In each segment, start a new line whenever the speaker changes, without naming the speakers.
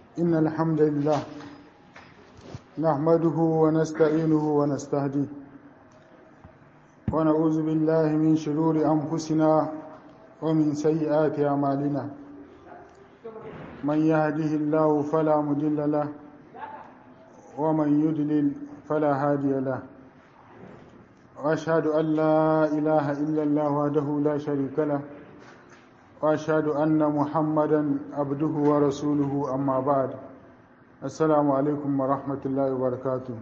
إن الحمد لله نحمده ونستعينه ونستهديه ونعوذ بالله من شرور أنفسنا ومن سيئات أعمالنا من يهده الله فلا مضل له ومن يضلل فلا هادي له وأشهد أن لا إله إلا الله وحده لا شريك له وأشهد أن محمدا عبده ورسوله أما بعد السلام عليكم ورحمة الله وبركاته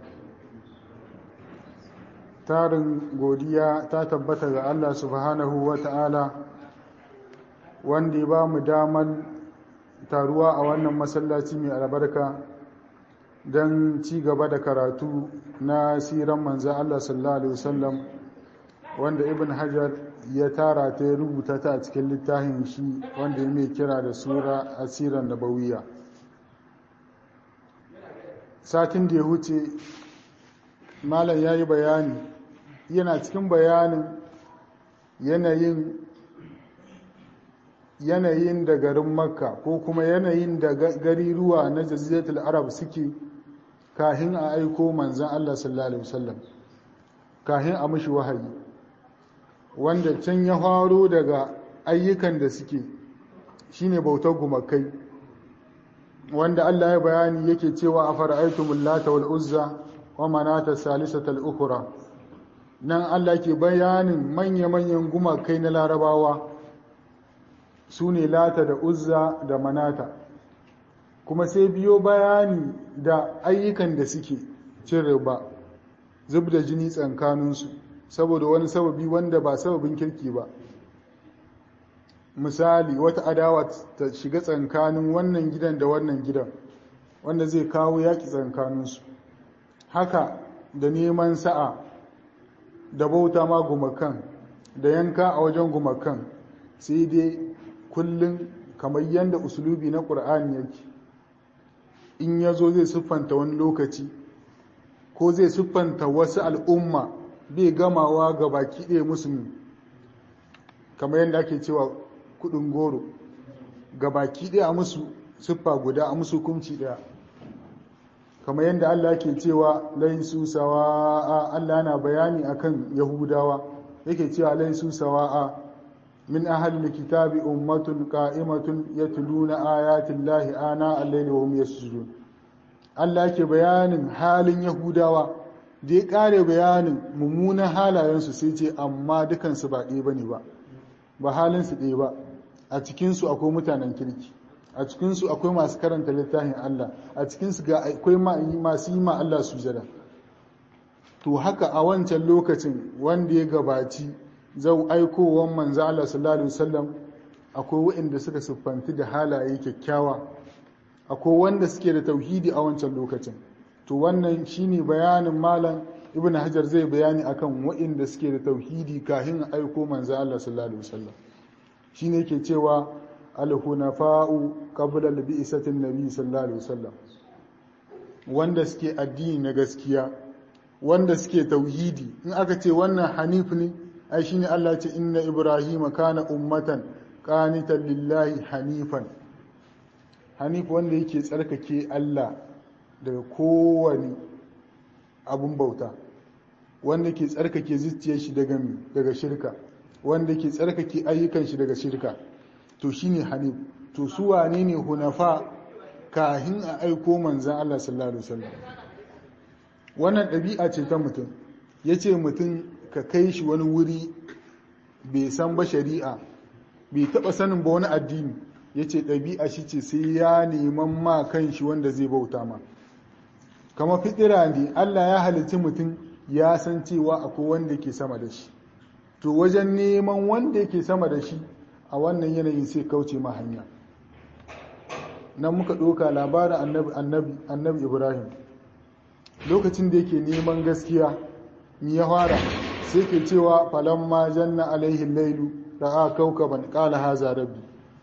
tarin godiya ta tabbata ga Allah subhanahu wa ta'ala wanda ya ba mu daman taruwa a wannan masallaci mai albarka don ci gaba da karatu na siran manzan Allah sallallahu Alaihi wasallam wanda ibn hajar ya tara ta ya rubuta ta a cikin littafin shi wanda ya mai kira da sura asiran nabawiyya. Satin da ya huce malam ya yi bayani, yana cikin bayanin yanayin da garin makka ko kuma yanayin da gariruwa na jaziratul arab suke kahin a aiko manzan Allah sallallahu Alaihi wasallam, kahin a mashi wahayi, wanda can ya faro daga ayyukan da suke shine bautar gumakai, wanda Allah ya bayani yake cewa a fara'aitumul lata wal uzza wa manata salisatal ukhra. Nan Allah ke bayanin manya-manyan gumakai na larabawa su ne lata da uzza da manata, kuma sai biyo bayani da ayyukan da suke cin riba, zub da jini tsankaninsu saboda wani sababi wanda ba sababin kirki ba. Misali, wata adawa ta shiga tsankanin wannan gidan da wannan gidan wanda zai kawo yaƙi tsankaninsu, haka da neman sa'a da bauta ma gumakan da yanka a wajen gumakan, sai dai kullum kamar yadda usulubi na ƙur'ani yake, in ya zo zai siffanta wani lokaci ko zai siffanta wasu al'umma bai gamawa ga baki ɗaya musulmi, kamar yadda ake cewa kudin goro ga baki ɗaya a musu siffa guda, a musu hukunci ɗaya, kamar yadda Allah ke cewa laisu sawa'a. Allah yana bayani akan Yahudawa yake cewa laisu sawa'a min ahlil kitabi ummatun qa'imatun yatluna ayatin lahi ana al-layli wa hum yasjudun. Allah yake bayanin halin Yahudawa da ya kare bayanin mummunan halayensu sai ce amma dukansu ba ɗaya bane ba halinsu ɗaya ba. A cikinsu akwai mutanen kirki, a cikinsu akwai masu karanta littafin Allah, a cikinsu akwai masu yi ma Allah sujada. To haka a wancan lokacin wanda ya gabaci zau aikowar manzo Allah sallallahu alaihi wasallam akwai waɗanda suka siffanti da halaye kyakkyawa, akwai wanda suke da tauhidi a wancan lokacin. To wannan shine bayanin malam Ibn Hajar zai bayani akan waɗanda suke da tauhidi kafin aiko manzo Allah sallallahu alaihi wasallam. Shine yake cewa al-hunafa'u qabla al-bi'satin nabi sallallahu alaihi wasallam, wanda suke addini na gaskiya, wanda suke tauhidi. In aka ce wannan hanif ne, ai shine Allah ce inna ibrahima kana ummatan qanitan lillahi hanifan. Hanif wanda yake tsarkake Allah daga kowane abun bauta, wanda ke tsarkake zuciyar shi daga shirka, wanda ke tsarkake ayyukan shi daga shirka, to shine hanif. To su wane ne hunafa kahin a aiko manzan Allah sallallahu alaihi wasallam? Wannan ɗabi'a ce ta mutum, yace mutum ka kai shi wani wuri bai san ba shari'a, bai taɓa sanin ba wani addini, yace ɗabi'a shi ce sai ya neman ma kan shi wanda zai bauta ma. Kama fitira ne, Allah ya halitta mutum ya san cewa akwai wanda ke sama da shi, to wajen neman wanda yake sama da shi a wannan yanayin sai kauce ma hanya. Nan muka ɗauka labarin annabi Ibrahim lokacin da yake neman gaskiya, mi ya fara sai ke cewa falamma janna alaihi lailu ra'a kawkaban qala haza rabbi.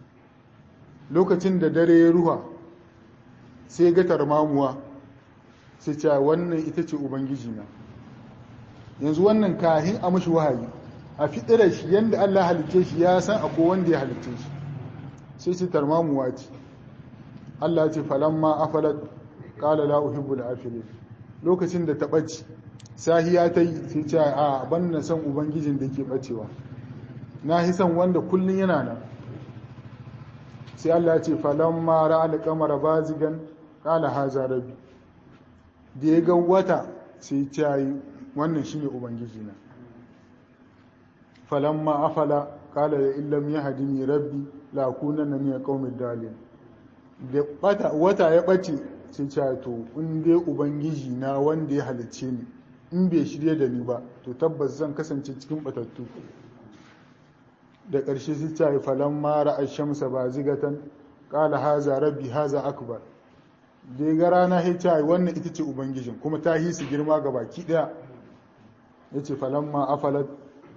Lokacin da dare ya ruha sai ga tarmamuwa, sai ce wannan ita ce ubangiji na. Yanzu wannan kahin a mashi wahayi, a fitirar shi yadda Allah halitta shi ya san akwai wanda ya halitta shi, sai ce tarmamuwa ce. Allah ce falamma afalat qala la uhibbul afilin lokacin da ta ɓace sahiya ta yi sai ce a ban na san ubangijin da ke ɓacewa na hi san wanda kullum yana nan sai Allah ce falamma ra'al qamara bazigan qala haza rabbi da ya ga wata sai ce wannan shine ubangiji na falamma afala qala ya illam yahdini rabbi la kunanna min qaumid dalin da wata ya ɓace sai ce to in dai ubangiji na wanda ya halicce ni in bai shirye da ni ba to tabbas zan kasance cikin batattu da ƙarshe sai ce falan mara ash-shamsa bazigatan qala haza rabbi haza akbar da ga rana sai ce wannan ita ce ubangijin kuma ta hisi girma ga baki daya yace falamma afalat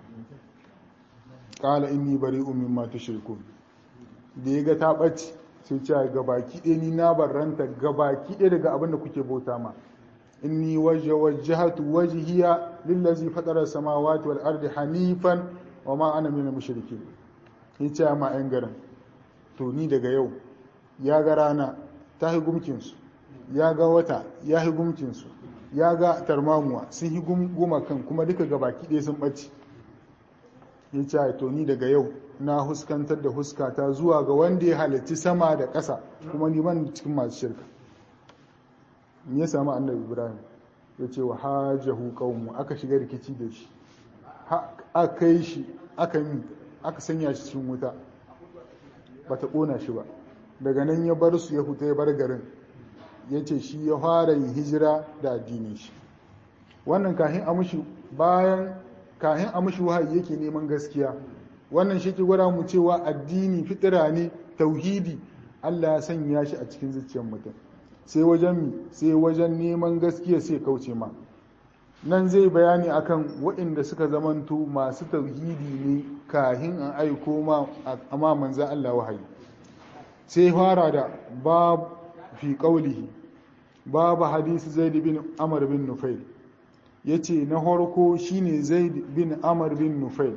qala inni bari'un mimma tushrikun da ga ta ɓace sai ce gabaki ɗaya ni na barranta gabaki ɗaya daga abin da kuke bauta ma inni wajjahatu wajhiya lillazi fatara samawati wal ardi hanifan wa ma ana minal mushrikin yace ma ayan garin to ni daga yau ya ga rana ta hi gumkin su ya ga wata ya hi gumkin su ya ga tarmamuwa sun hi guma kan kuma duka gabaki ɗaya sun ɓace yace to ni daga yau na huskantar da huskata zuwa ga wanda ya halarci sama da ƙasa kuma liman cikin masu shirka me ya samu annabi ibrahim ya ce wa hajjahu qaumu aka shiga rikici da shi aka yi shi aka sanya shi cikin wuta bata ƙona shi ba daga nan ya bar su ya fita ya bar garin ya ce shi ya fara yin hijira da addinin shi wannan kahin a mushi wahayi yake neman gaskiya wannan shi ke gwada mu cewa addini fitira ne tauhidi Allah ya sanya shi a cikin zuciyar mutum sai wajen neman gaskiya sai kauce ma nan zai bayani akan waɗanda suka zamanto masu tauhidi ne kahin an aiko ma amma manzo Allah wahayi sai fara da bab fi qawlihi babu hadisi Zaid bin Amr bin Nufail yace na farko shine Zaid bin Amr bin Nufail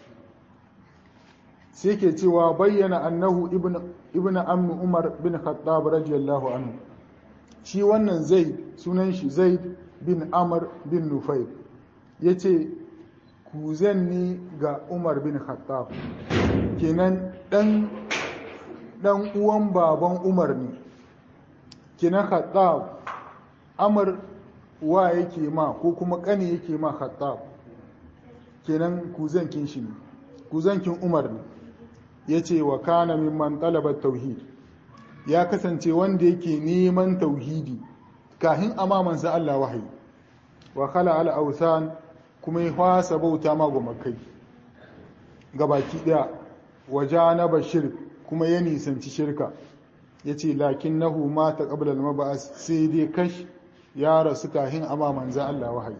sai ke cewa bayyana annahu ibn ammi Umar bin Khattab radiyallahu anhu shi wannan Zaid sunan shi Zaid bin Amr bin Nufail yace kuzan ne ga Umar bin Khattab kenan dan uwan baban Umar ne kenan Khattab Amr wa yake ma ko kuma kane yake ma Khattab kenan kuzan kin shi ne kuzan kin Umar ne yace wa kana mimman talaba tauhid ya kasance wanda yake neman tauhidi kahin amamansa Allah wahayi wa khala al awsan kuma ya fasa bauta ma gumakai gabaki daya wajanaba shirk kuma ya nisanci shirka yace lakinnahu mata qabla al mab'as sai dai kash ya rasu kahin amamansa Allah wahayi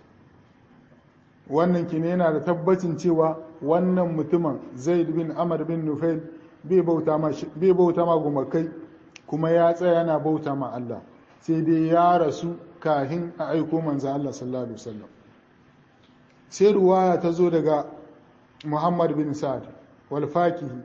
wannan kine yana da tabbacin cewa wannan mutumin Zaid bin Amr bin Nufail bai bauta ma gumakai kuma ya tsaya yana bauta ma Allah sai dai ya rasu kahin a aiko manzan Allah sallallahu alaihi wasallam sai ruwaya ta zo daga Muhammad bin Sa'ad wal Fakihi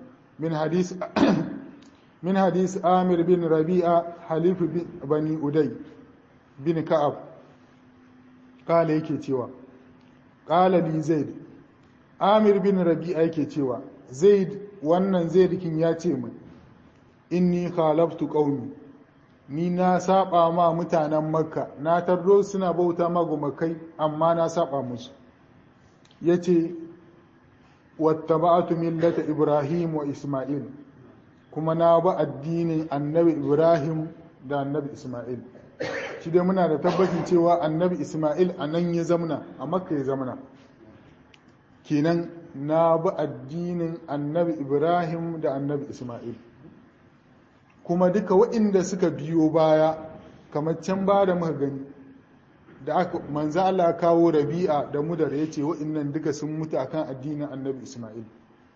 min hadis Amir bin Rabi'a Halif bin Bani Uday bin Ka'ab kala yake cewa qala li Zaid Amir bin Rabi'a yake cewa Zaid wannan Zaidkin ya ce min inni khalaftu qaumi ni na saba ma mutanen Makka na tarro suna bauta ma gumakai amma na saba musu yace wattaba'tu millata Ibrahim wa Isma'il kuma na ba addinin Annabi Ibrahim da Annabi Isma'il shi dai muna da tabbacin cewa Annabi Isma'il anan ya zamna a Makka ya zamna kenan na bi addinin Annabi Ibrahim da Annabi Isma'il kuma duka waɗanda suka biyo baya kamar can ba da muka gani da aka manzo Allah kawo Rabi'a da Mudar yace waɗannan duka sun mutu akan addinin Annabi Isma'il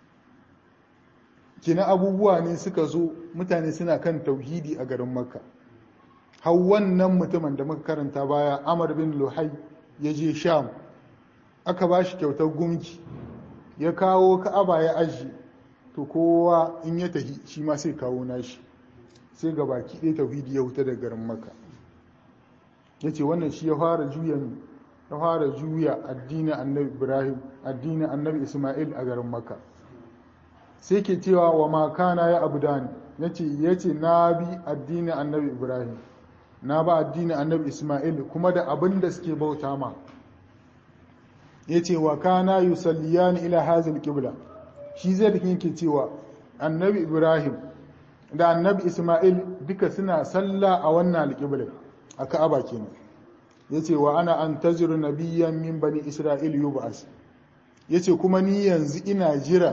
kina abubuwa ne suka zo mutane suna kan tauhidi a garin Makka har wannan mutumin da muka karanta baya Amr bin Luhai ya je Sham aka ba shi kyautar gumki ya kawo Ka'aba ya aji to kowa in ya tahi shi ma sai kawo nashi sai ga baki ɗaya tauhidi ya huta daga garin Makka. Yace wannan shi ya fara juya addinin Annabi Ibrahim, addinin Annabi Isma'il a garin Makka. Sai ke cewa wa ma kana ya abudani, yace na bi addinin Annabi Ibrahim, na ba addinin Annabi Isma'il kuma da abin da suke bauta ma. Yace wa kana yusalliyani ila hazal qibla, shi zai da yake cewa Annabi Ibrahim da Annabi Isma'il duka suna sallah a wannan alqibla a Ka'aba kenan. Yace wa ana antaziru nabiyyan min bani Isra'il yub'as, yace kuma ni yanzu ina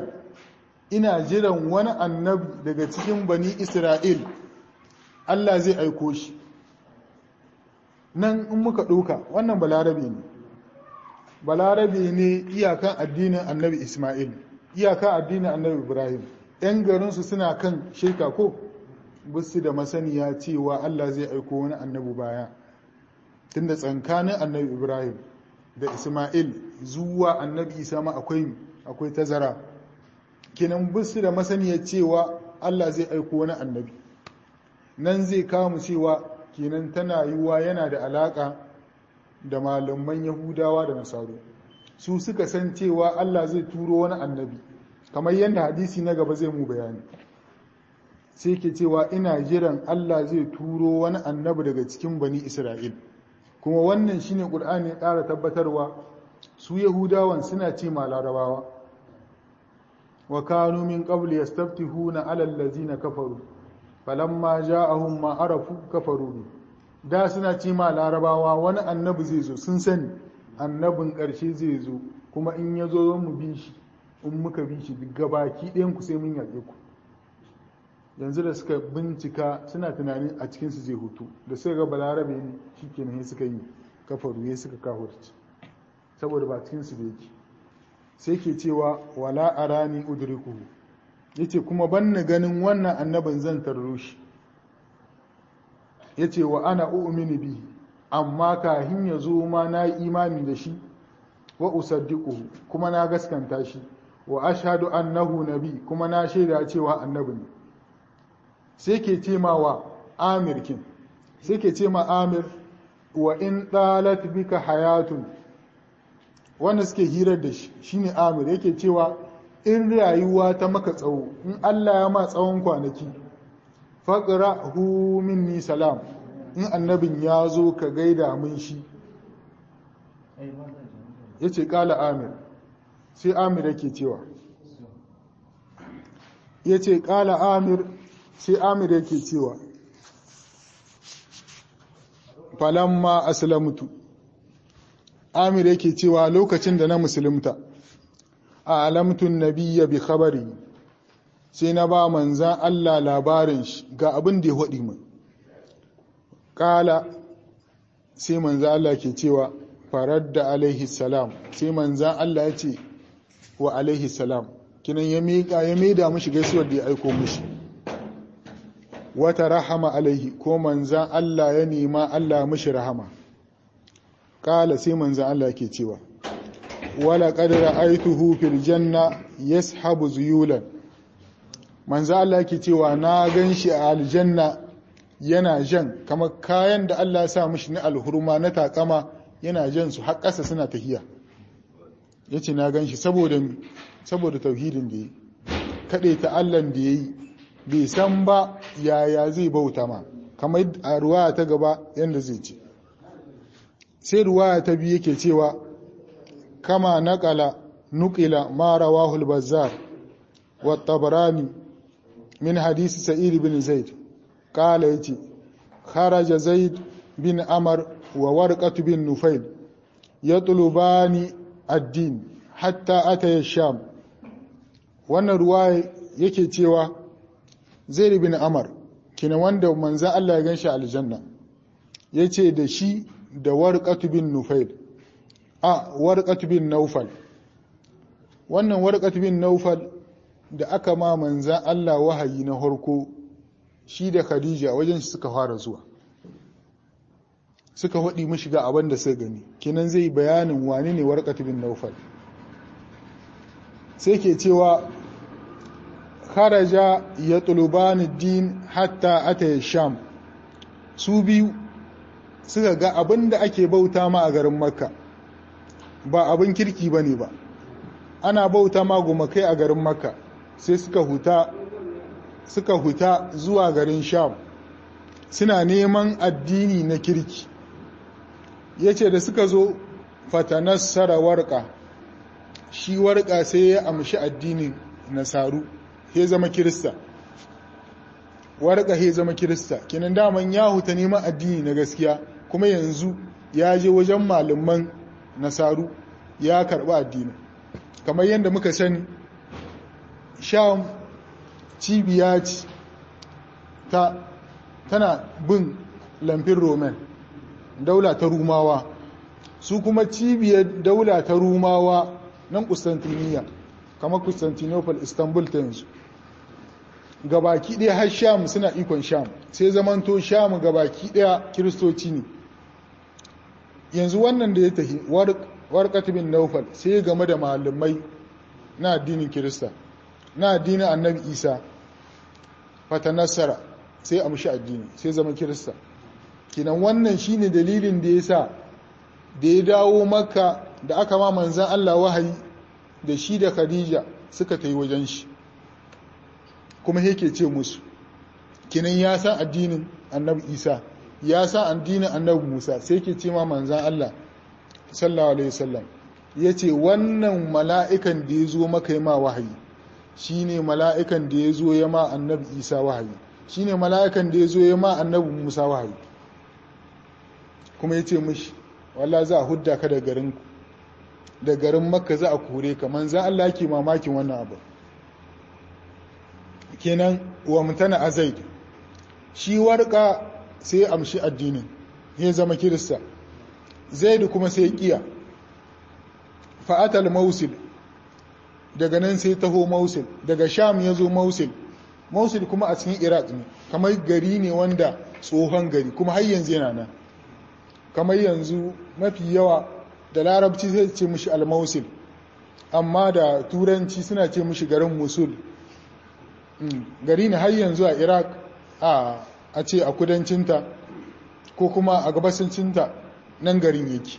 jiran wani annabi daga cikin bani Isra'il Allah zai aiko shi. Nan in muka ɗauka wannan balarabe ne iyakan addinin Annabi Isma'il, iyakan addinin Annabi Ibrahim. ‘Yan garinsu suna kan shirka ko bisu da masaniya cewa Allah zai aiko wani annabi baya, tunda tsankanin Annabi Ibrahim da Isma'il zuwa Annabi Isa ma akwai tazara. Kenan bisu da masaniya cewa Allah zai aiko wani annabi. Nan zai kawo cewa kenan tana yiwuwa yana da alaka da malaman Yahudawa da Nasaru. Su suka san cewa Allah zai turo wani annabi, kamar yadda hadisi na gaba zai mu bayani. Sai ke cewa ina jiran Allah zai turo wani annabi daga cikin bani Isra'il. Kuma wannan shine Qur'ani ya ƙara tabbatarwa, su Yahudawan suna ce ma Larabawa wa kanu min qabl yastaftihuna 'ala allazina kafaru falamma ja'ahum ma arafu kafaru bi. Da suna ce ma Larabawa wani annabi zai zo, sun sani annabin ƙarshe zai zo, kuma in ya zo mu bi shi, in muka bi shi gabaki ɗayan ku sai mun yaƙe ku. Yanzu da suka bincika suna tunanin a cikinsu zai hutu, da suka ga balarabe ne shi kenan suka yi kafaru, ya suka kahurci saboda ba cikinsu da yake. Sai ke cewa wala arani udrikuhu, yace kuma banna ganin wannan annabin zan tarro shi. Yace wa ana u'minu bihi, amma kahin ya zo ma na yi imani da shi, wa usaddiquhu kuma na gaskanta shi, wa ashhadu annahu nabi kuma na shaida cewa annabi ne. Sai ke ce ma wa Amir kin, sai ke ce ma Amir wa in dalat bika hayatun, wanda suke hirar da shi shine Amir, yake cewa in rayuwa ta maka tsawo, in Allah ya ma tsawon kwanaki, faqrahu minni salam, in annabin ya zo ka gaida mun shi. Yace kala Amir, sai Amir yake cewa, yace kala Amir, sai Amir yake cewa falamma aslamtu, Amir yake cewa lokacin da na musulunta, a alamtun nabiyya bi khabari, sai na ba manzan Allah labarin shi ga abin da ya haɗi min. Kala, sai manzan Allah ke cewa faradda alaihi salam, sai manzan Allah ya ce wa alaihi salam, kinan ya maida mashi gaisuwar da ya aiko mashi. Wata rahama alaihi, ko manzan Allah ya nema Allah mashi rahama. Kala, sai manzan Allah ke cewa wala qad ra'aytuhu fil janna yashabu zuyulan, manzan Allah ke cewa na ganshi a aljanna yana jan kamar kayan da Allah ya sa mashi na alhurma na takama, yana jan su har ƙasa suna tahiya. Yace na ganshi saboda tauhidin da yi, kaɗai ta Allah da yayi, bai san ba yaya zai bauta ma, kamar a ruwaya ta gaba yadda zai ce. Sai ruwaya ta biyu yake cewa kama nukila ma rawahu al-bazzar wa tabarani min hadisi sa'id bin zaid, kala yace kharaja zaid bin amr wa warqat bin nufail yatlubani ad-din hatta ataya sham. Wannan ruwaya yake cewa Zaid bin Amr kina wanda manzan Allah ya ganshi aljanna, yace da shi da Warqat bin Nufail, Warqat bin Naufal. Wannan Warqat bin Naufal da aka ma manzan Allah wahayi na harko, shi da Khadija wajen shi suka fara zuwa, suka hadi mishi ga abin da suka gani. Kinan zai bayanin wane ne Warqat bin Naufal. Sai ke cewa kharaja yatlubani din hatta ata sham. Su biyu suka ga abinda ake bauta ma a garin Makka ba abin kirki bane ba, ana bauta ma gumakai a garin Makka, sai suka huta zuwa garin Sham suna neman addini na kirki. Yace da suka zo fatanassara warqa, shi warqa sai ya amshi addinin nasaru, ya zama kirista. Warqa ya zama kirista, kenan daman ya huta neman addini na gaskiya, kuma yanzu ya je wajen malaman nasaru ya karba addini. Kamar yadda muka sani, Sham cibiya ce tana bin lamfin Roman, daula ta Rumawa, su kuma cibiyar daula ta Rumawa nan Constantinople, kamar Constantinople, Istanbul ta yanzu. Gabaki ɗaya har Sham suna ikon Sham, sai zamanto Sham gabaki ɗaya kiristoci ne. Yanzu wannan da ya tafi Warqat bin Nawfal sai game da malamai na addinin Kirista, na addinin Annabi Isa, fatanassara sai amshi addini, sai zama Kirista. Kinan wannan shine dalilin da yasa da ya dawo Makka da aka ma manzon Allah wahayi da shi da Khadija suka tayi wajen shi, kuma yake ce musu kinan ya san addinin Annabi Isa, ya san addinin Annabi Musa, sai yake ce ma manzon Allah sallallahu alaihi wasallam, yace wannan mala'ikan da ya zo maka yi ma wahayi shine mala'ikan da ya zo ya ma Annabi Isa wahayi, shine mala'ikan da ya zo ya ma Annabi Musa wahayi. Kuma yace mishi wallahi za a hudda ka da garinku, da garin Makka za a kore ka. Manzon Allah yake mamakin wannan abu. Kenan wa mutana a Zaid, shi Warqa sai ya amshi addinin, ya zama Kirista. Zaid kuma sai ya kiya. Fa'atal Mausil, daga nan sai taho Mausil, daga Sham ya zo Mausil. Mausil kuma a cikin Iraq ne, kamar gari ne wanda tsohon gari, kuma har yanzu yana nan. Kamar yanzu mafi yawa da Larabci zai ce mishi Al-Mausil, amma da Turanci suna ce mishi garin Musul. Gari ne har yanzu a Iraq, a ce a kudancinta ko kuma a gabasancinta nan garin yake.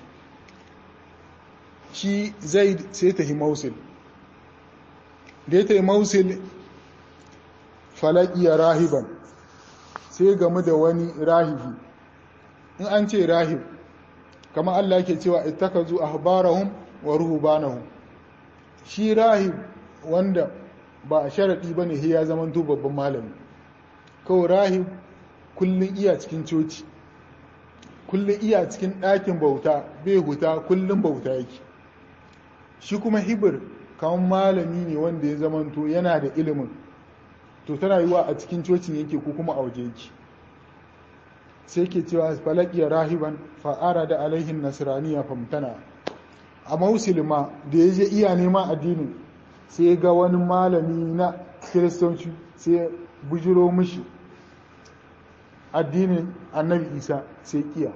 Shi Zaid sai ta yi Mausil, da ya ta yi Mausil falakiya rahiban, sai game da wani rahibi. In an ce rahib, kama Allah ke cewa ittakazu ahbarahum wa ruhbanahum, shi rahib wanda ba a sharaɗi ba ne ya zamanto babban malami. Kawai rahib kullum iya cikin coci, kullum iya cikin ɗakin bauta, bai huta, kullum bauta yake. Shi kuma hibir kamar malami ne wanda ya zamanto yana da ilimin, to tana yiwa a cikin cocin yake ko kuma a waje yake. Sai ke cewa falakiya rahiban fa'ara da alaihin nasiraniya famtana. A Mausilma da ya je iya neman addinin, sai ga wani malami na kiristanci sai bujiro mishi addinin Annabi Isa, sai kiya.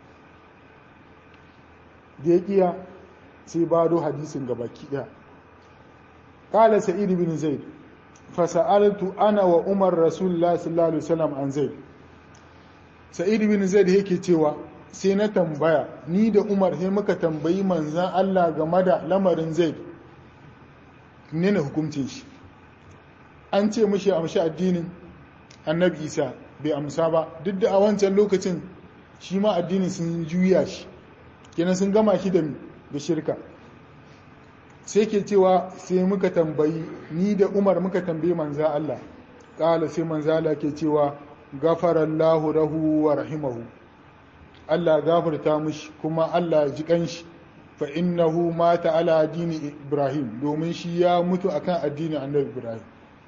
Da ya kiya sai bado hadisin gabaki daya. Qala Sa'id bin Zaid fa sa'altu ana wa Umar Rasulullah sallallahu alaihi wasallam an Zaid. Sa'id bin Zaid yake cewa sai na tambaya, ni da Umar sai muka tambayi manzan Allah game da lamarin Zaid, ne na hukuncin shi. An ce mishi amshi addinin Annabi Isa, bai amsa ba, duk da a wancan lokacin shi ma addinin sun juya shi, kenan sun gama shi da shirka. Sai ke cewa sai muka tambayi, ni da Umar muka tambayi manzan Allah, ƙala sai manzan Allah ke cewa gafarallahu lahu wa rahimahu, Allah gafarta mishi kuma Allah ji kanshi, fa innahu mata ala addini Ibrahim, domin shi ya mutu akan addinin Annabi Ibrahim.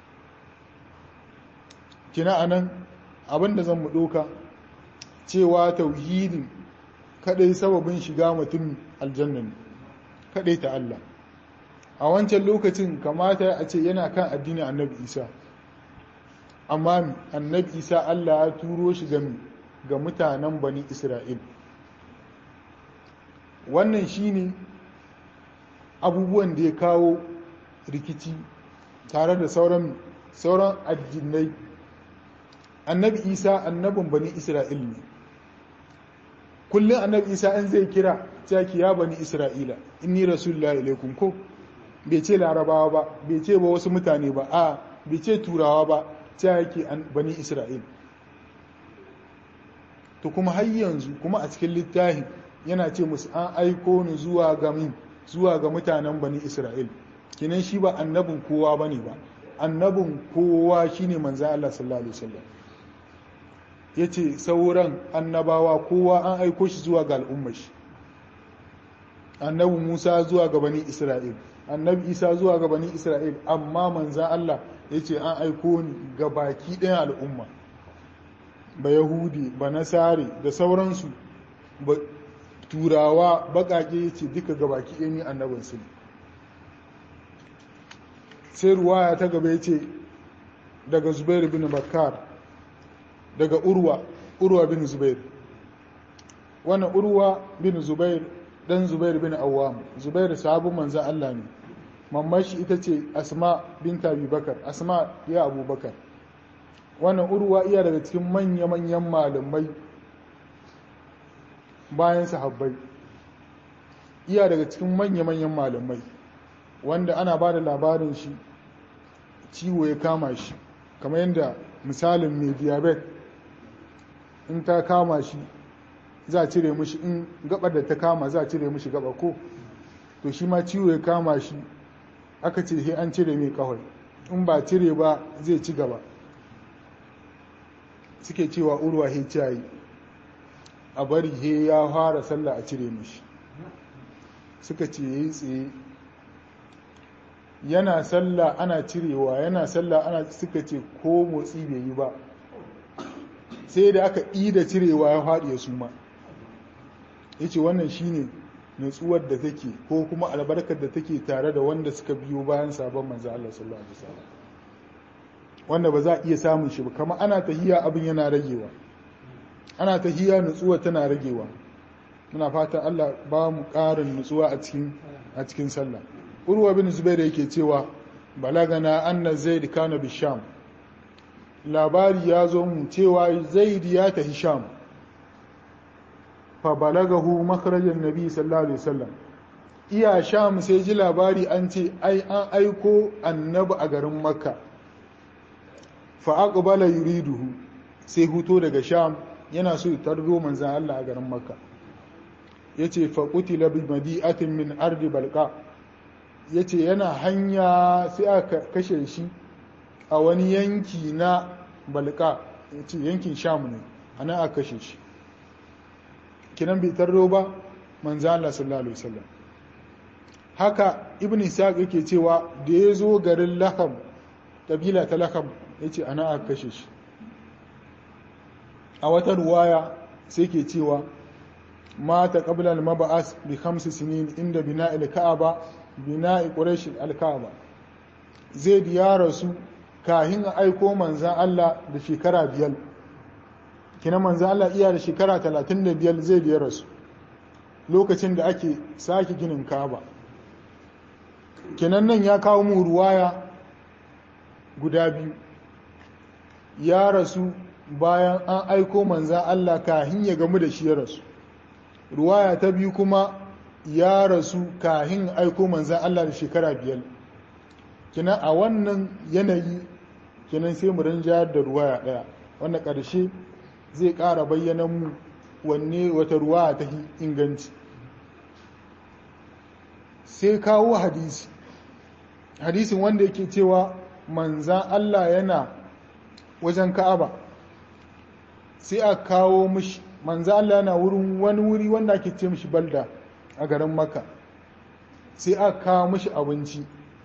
Kina anan abinda zan mu doka cewa tauhidin kadai sababin shiga mutum aljanna ne, kadai ta Allah. A wancan lokacin kamata a ce yana kan addinin Annabi Isa, amma Annabi Isa Allah ya turo shi ga mutanen Bani Isra'il. Wannan shine abubuwan da ya kawo rikici tare da sauran sauran addinai, annabi isa annabin bani isra'il ne. Kullum annabi isa an zai kira ki ya bani isra'ila inni rasulullahi ilaikum, ko bai ce larabawa ba, bai ce ba wasu mutane ba, a bai ce turawa ba, yake bani isra'il. To kuma har yanzu kuma a cikin littafin yana ce musu an aiko ni zuwa ga mutanen bani isra'il. Kinan shi ba annabin kowa bane ba, annabin kowa shine manzo Allah sallallahu alaihi wasallam. Yace sauran annabawa kowa an aiko shi zuwa ga al'ummar shi. Annabi Musa zuwa ga bani Isra'il, annabi Isa zuwa ga bani Isra'il, amma manzo Allah yace an aiko ni ga baki ɗayan al'umma, ba Yahudi, ba Nasari da sauransu, ba Turawa, baƙaƙe, yace duka ga baki ɗaya ni annabinsu ne. Sai ruwaya ta gaba yace daga Zubair bin Bakkar, daga Urwa bin Zubair. Wannan Urwa bin Zubair dan Zubair bin Awwam. Zubair sahabin manzon Allah ne. Mamman shi ita ce Asma bint Abi Bakar, Asma ya Abubakar. Wannan Urwa iya daga cikin manya-manyan malamai bayan sahabbai. Iya daga cikin manya-manyan malamai wanda ana ba da labarin shi ciwo ya kama shi, kamar yadda misalin mai diabetes in ta kama shi za a cire mishi, in gabar da ta kama za a cire mishi gaba ko, to shi ma ciwo ya kama shi aka ce he an cire mai kawai, in ba cire ba zai ci gaba. Suke cewa Urwa he ciyayi a bari he ya fara sallah a cire mishi. Suka ce yayi tsaye yana sallah ana cirewa, yana sallah ana, suka ce ko motsi bai yi ba, sai da aka ida cirewa ya faɗi ya suma. Yace wannan shine nutsuwar da take ko kuma albarkar da take tare da wanda suka biyo bayan sabon manzo Allah sallallahu alaihi wasallam, wanda ba za a iya samun shi ba. Kamar ana tahiya abin yana ragewa, ana tahiya nutsuwa tana ragewa. Muna fata Allah ba mu ƙarin nutsuwa a cikin sallah. Urwa bin Zubair yake cewa balagana anna Zaid kana bi Sham, labari ya zo mu cewa Zaid ya tafi Sham. Fa balagahu makharajan nabi sallallahu alaihi wasallam, iya Sham sai ji labari an ce ai an aiko annabi a garin Makka. Fa aqbala yuriduhu, sai huto daga Sham yana so ya tardo manzon Allah a garin Makka. Yace fa qutila bi madi'atin min ardi balqa, yace yana hanya sai aka kashe shi a wani yanki na Balqa, yace yankin Sham ne, ana aka kashe shi. Kinan bai tarro ba manzo Allah sallallahu alaihi wasallam. Haka Ibn Ishaq yake cewa da ya zo garin Laham, kabila ta Laham, yace ana aka kashe shi. A wata ruwaya sai ke cewa mata qabla al-mab'as bi 5 sinin inda bina'il Ka'aba, bina'i Quraysh al-Ka'aba. Zaid ya rasu kahin aiko manzan Allah da shekara 5. Kina manzan Allah iya da shekara 35 Zaid ya rasu lokacin da ake sake ginin Ka'aba. Kinan nan ya kawo mu ruwaya guda biyu. Ya rasu bayan an aiko manzan Allah kahin ya gamu da shi ya rasu. Ruwaya ta biyu kuma ya rasu kahin aiko manzan Allah da shekara 5. Kina a wannan yanayi kinan sai mu rinjayar da ruwaya daya, wanda ƙarshe zai ƙara bayyana mu wanne wata ruwaya ta inganci. Sai kawo hadisin wanda yake cewa manzan Allah yana wajen Ka'aba, sai a kawo mishi manzan Allah yana wani wuri wanda ake ce mishi Balda a garin Makka, sai a kawo mishi abinci.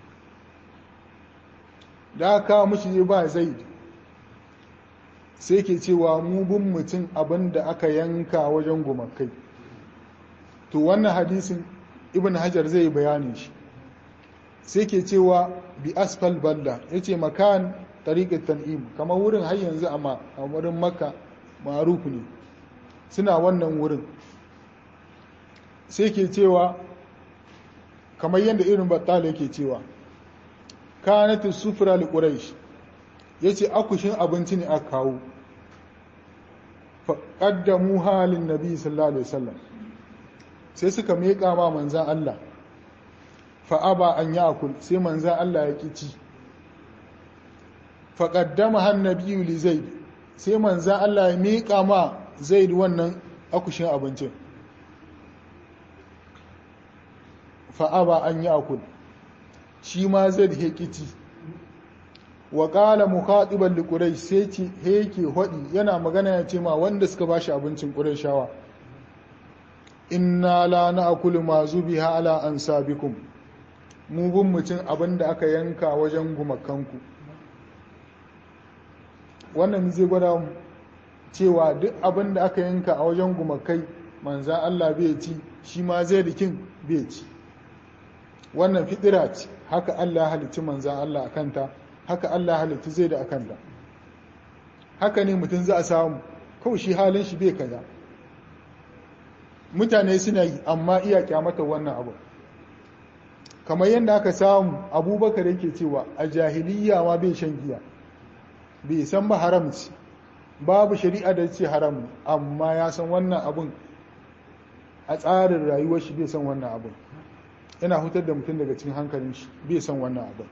Da aka kawo mishi zai ba Zaid, sai ke cewa mugun mutum abin da aka yanka wajen gumakai. To wannan hadisin Ibn Hajar zai bayani shi, sai ke cewa bi asfal Balda, yace makan tariqat tan'im, kamar wurin har yanzu a wurin Makka ma'ruf ne, suna wannan wurin. Sai ke cewa kamar yadda irin Battal yake cewa kanatu sufra li Quraysh, ya ce akushin abinci ne aka kawo faƙaddamu halin nabi sallallahu alaihi wasallam sai suka meƙa ma manzan Allah fa'aba an yi akul sai manzan Allah ya ƙi ci faƙaddama hannabiyu li zaid sai manzan Allah ya meƙa ma zaid wannan akushin abincin fa'aba an yi akul shi ma zaid ya ƙi ci wa ƙala mukhatiban li quraish sai ce yake hodi yana magana ya ce ma wanda suka bashi abincin qurayshawa inna la na'kulu ma zubiha ala ansabikum mu gun mucin abinda aka yanka wajen gumakanku wannan zai gwada cewa duk abinda aka yanka a wajen gumakai manzan Allah bai ci shi ma zai dikin bai ci wannan fitira ce haka Allah halicci manzan Allah akanta haka Allah halittu zai da akanta haka ne mutum za a samu kawai shi halin shi bai kaza mutane suna yi amma iya kyamata wannan abu kamar yadda aka samu abubakar yake cewa a jahiliya ma bai shan giya bai san ba haramci babu shari'a da ce haram amma ya san wannan abun a tsarin rayuwar shi bai san wannan abun yana hutar da mutum daga cikin hankalin shi bai san wannan abun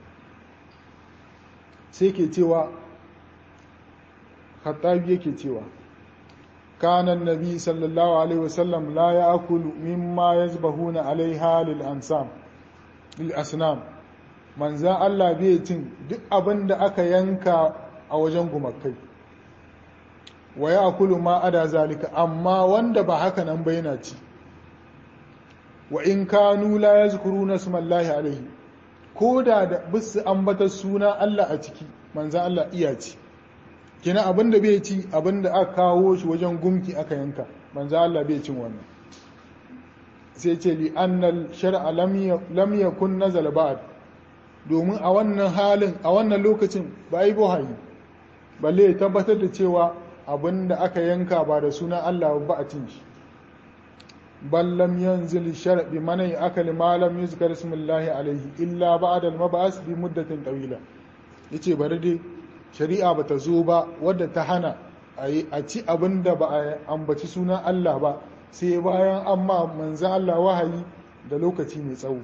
sai ke cewa khattabi yake cewa kanan nabi sallallahu alaihi wasallam la ya'kulu mimma yazbahuna alaiha lil asnam manzan Allah bai cin duk abin da aka yanka a wajen gumakai wa ya'kulu ma ada zalika amma wanda ba haka nan ba yana ci wa in kanu la yazkuruna smallahi alaihi ko da bisu ambatar suna Allah a ciki manzan Allah iya ci kina abinda bai ci abinda aka kawo shi wajen gumki aka yanka manzan Allah bai cin wannan sai ce li annal shar'a lam yakun nazala ba'd domin a wannan halin a wannan lokacin ba yi bohayi balle ya tabbatar da cewa abinda aka yanka ba da suna Allah ba a cin shi bal lam yanzil shar' bi manai akali ma lam yuzkar ismullahi alayhi illa ba'da al-mab'as bi muddatin tawila yace bari dai shari'a bata zo ba wadda ta hana a ci abinda ba a ambaci sunan Allah ba sai bayan amma manzo Allah wahayi da lokaci mai tsawo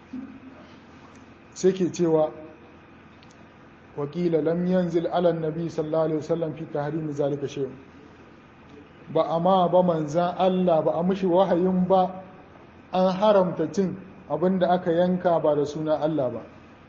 sai ke cewa wakila lam yanzil ala an-nabi sallallahu alaihi wasallam fi tahrim zalika shay'un ba a ma ba manzan Allah ba a mushi wahayin ba an haramta cin abinda aka yanka ba da suna Allah ba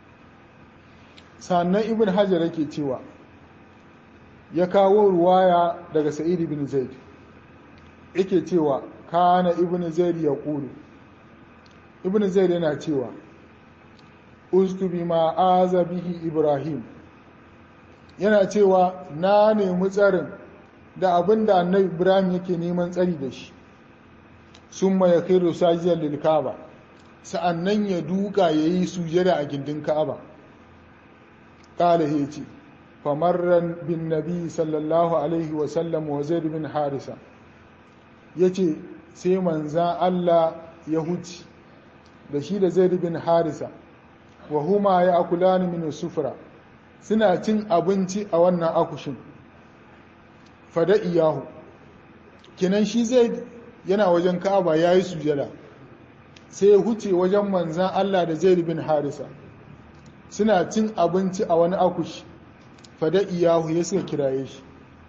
sannan ibn hajar yake cewa ya kawo ruwaya daga sa'id ibn zaid yake cewa kana ibn zaid ya kulu ibn zaid yana cewa ustu bima aza bihi ibrahim yana cewa na nemi tsarin da abin da annabi ibrahim yake neman tsari da shi sun ma ya kai rusajiyar lilkaba sa'annan ya duka ya yi sujada a gindin ka'aba ƙala ya ce famarran bin nabi sallallahu alaihi wasallam wa zaid bin harisa ya ce sai manzan allah ya huci da shi da zaid bin harisa wa huma ya akulani min sufra suna cin abinci a wannan akushin fada iyahu kinan shi zai yana wajen ka'aba ya yi sujada sai ya huce wajen manzan Allah da zaid bin harisa suna cin abinci a wani akushi fada iyahu ya suka kiraye shi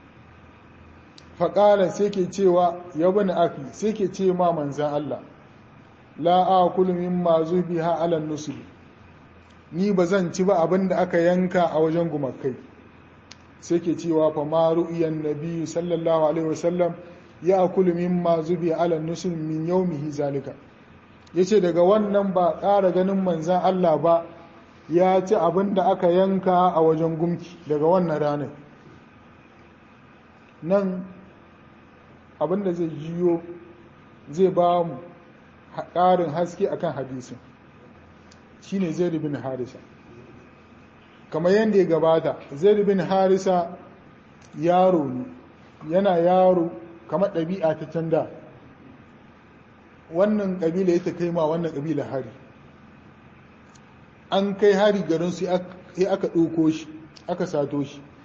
faƙala sai ke cewa ya bani afi sai ke ce ma manzan Allah la akulu mimma zubiha ala nusul ni ba zan ci ba abin da aka yanka a wajen gumakai sai ke cewa fa ma ru'iyan nabi sallallahu alaihi wasallam ya akulu mimma zubi ala nusul min yawmihi zalika yace daga wannan ba ƙara ganin manzan Allah ba ya ci abin da aka yanka a wajen gumki daga wannan ranar nan abin da zai jiyo zai ba mu ƙarin haske akan hadisin shine Zaid bin Harisa kamar yadda ya gabata Zaid bin Harisa yaro ne yana yaro kamar ɗabi'a ta canda wannan ƙabila ya ta kai ma wannan ƙabila hari an kai hari garin su sai aka ɗauko shi aka sato shi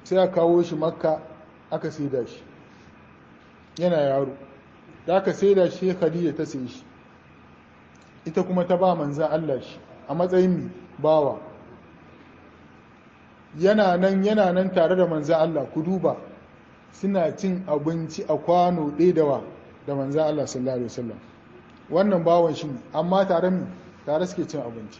sai aka kawo shi makka aka saida shi yana yaro da aka saida shi khadija ta sai shi ita kuma ta ba manzan Allah shi a matsayin bawa yana nan tare da manzan Allah ku duba suna cin abinci a kwano ɗaya da manzan Allah sallallahu alaihi wasallam wannan bawan shi amma tare suke cin abinci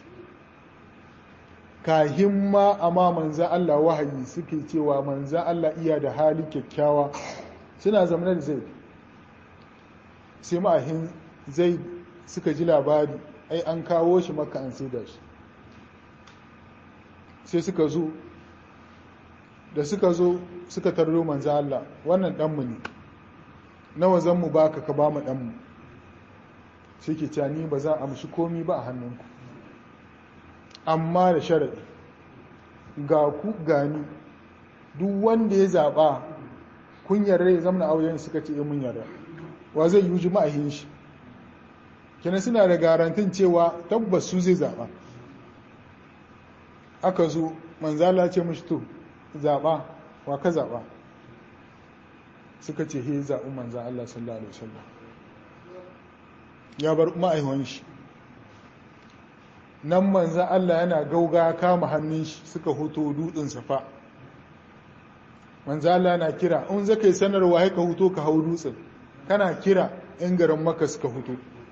kahin ma amma manzan Allah wahayi suke cewa manzan Allah iya da hali kyakkyawa suna zamanar da zai sai ma'ahin zai suka ji labari ai an kawo shi maka an sai da shi sai suka zo da suka zo suka tarro manzan Allah wannan ɗanmu ne nawa zan mu baka ka ba mu ɗanmu sai ke cani ba za a amshi komi ba a hannunku amma da sharaɗi ga ku gani duk wanda ya zaɓa kun yarda ya zama auren suka ce mun yarda wa zai yi ma'ahin shi kenan suna da garantin cewa tabbas su zai zaɓa aka zo manzala ce mashi to zaɓa wa ka zaɓa suka ce he zaɓi manzan Allah sallallahu alaihi wasallam ya bar ma'aihon shi nan manzan Allah yana gauga kama hannun shi suka hoto dutsen safa manzan Allah yana kira in zaka yi sanarwa ya ka hoto ka hau dutsen kana kira yan garin maka suka hoto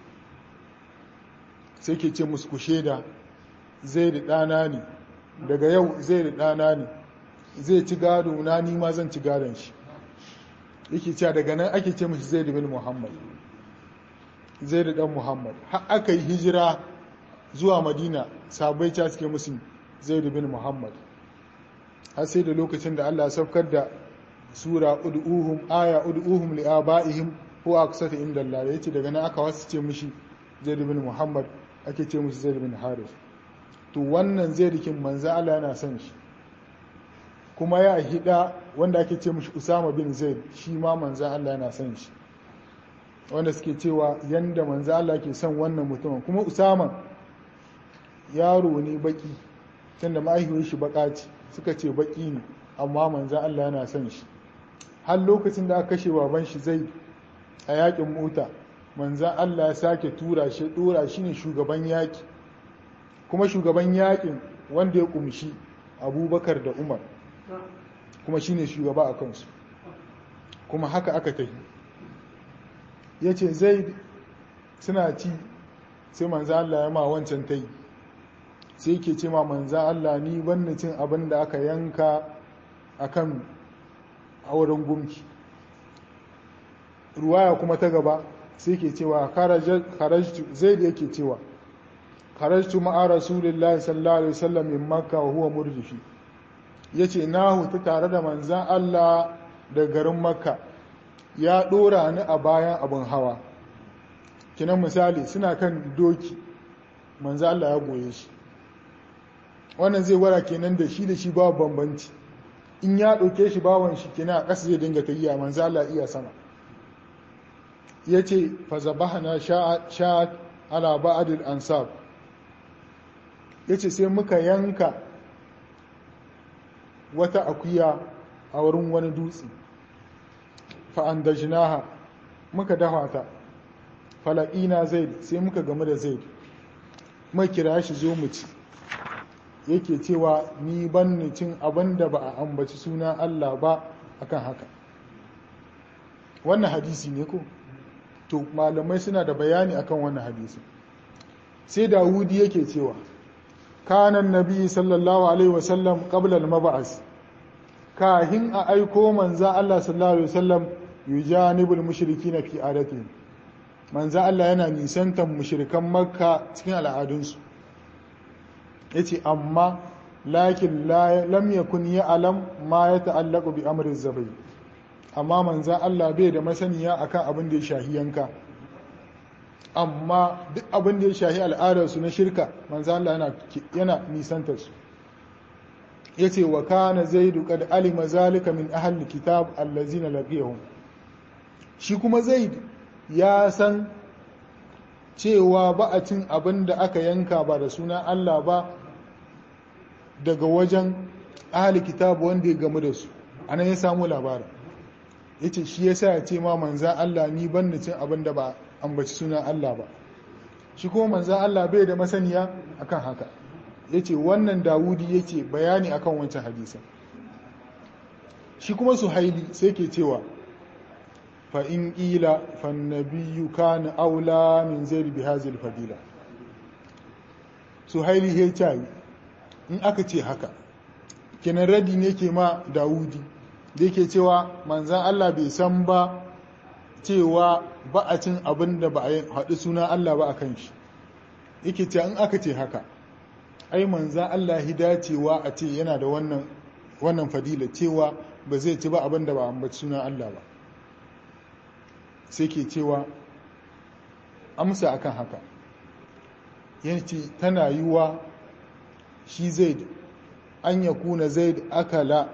sai ke ce musu ku shaida zai da ɗana ne daga yau zai da ɗana ne zai ci gado na ni ma zan ci gadon shi yake cewa daga nan ake ce mashi zai da bin muhammad zai da ɗan muhammad har aka yi hijira zuwa madina sabai ca suke musu zai da bin muhammad har sai da lokacin da allah saukar da sura ud'uhum aya ud'uhum li abaihim huwa aqsatu inda allah yace daga nan aka wasu ce mishi zai da bin muhammad ake ce musu zai da bin haris to wannan zai rikin manzo allah yana son shi kuma ya hida wanda ake ce mishi usama bin zaid shi ma manzo allah yana son shi wanda suke cewa yanda manzo allah ke son wannan mutumin kuma usama yaro ne baki tunda ma'aihiyar shi baka ce suka ce baki ne amma manzo allah yana son shi har lokacin da aka kashe baban shi zai a yakin mota manzo allah ya sake tura shi dora shi ne shugaban yaki kuma shugaban yakin wanda ya kumshi abubakar da umar kuma shine shugaba a kansu kuma haka aka tafi ya ce zai suna ci sai manzan Allah ya ma wancan ta yi sai ke ce ma manzan Allah ni banna cin abin da aka yanka a kan auren gumki ruwaya kuma ta gaba sai ke cewa zai da yake cewa kharajtu ma'a rasulillahi sallallahu alaihi wasallam min makka wa huwa murjifi yace na huta tare da manzan Allah da garin makka ya dora ni a bayan abin hawa kinan misali suna kan doki manzan Allah ya goye shi wannan zai wara kenan da shi babu bambanci in ya ɗauke shi bawan shi kina a ƙasa zai dinga tayyiya manzan Allah iya sama yace fa zabahna sha'at ala ba'd al-ansab yace sai muka yanka wata akuya a wurin wani dutse fa'andajinaha muka dafa ta fala'ina zaid sai muka game da zaid mai kira shi zo mu ci yake cewa ni ban ni cin abin da ba a ambaci suna Allah ba akan haka wannan hadisi ne ko to malamai suna da bayani akan wannan hadisi sai Dawudi yake cewa kana annabi sallallahu alaihi wasallam qabla al-mab'as kahin a aiko manza Allah sallallahu alaihi wasallam yujanibul mushrikina fi adati manza Allah yana nisantan mushrikan makka cikin al'adunsu yace amma lakin lam yakun ya'lam ma yata'allaqu bi amri az-zabi amma manza Allah bai da masaniya akan abin da ya shahi yanka amma duk abin da ya shahi al'adarsu na shirka manzo Allah yana nisantar su yace wa kana zaidu qad alima zalika min ahli kitab allazina laqiyahum shi kuma zaid ya san cewa ba a cin abin da aka yanka ba da sunan Allah ba daga wajen ahli kitab wanda ya gamu da su anan ya samu labarin. Yace shi yasa ya ce ma manzan Allah ni ban da cin abin da ba ambaci sunan Allah ba. Shi kuma manzan Allah bai da masaniya akan haka. Yace wannan Dawudi yake bayani akan wancan hadisin. Shi kuma Suhaili sai ke cewa fa in qila fan nabiyyu kana aula min zaid bi hadhihi fadila. Suhaili ya ce in aka ce haka kenan radi ne ke ma Dawudi da yake cewa manzan Allah bai san ba cewa ba a cin abin da ba a haɗu suna Allah ba a kan shi. Yake ce in aka ce haka ai manzan Allah dacewa a ce yana da wannan fadila cewa ba zai ci ba abin da ba a ambaci sunan Allah ba. Sai ke cewa amsa akan haka yace tana yiwa shi Zaid an yakuna Zaid akala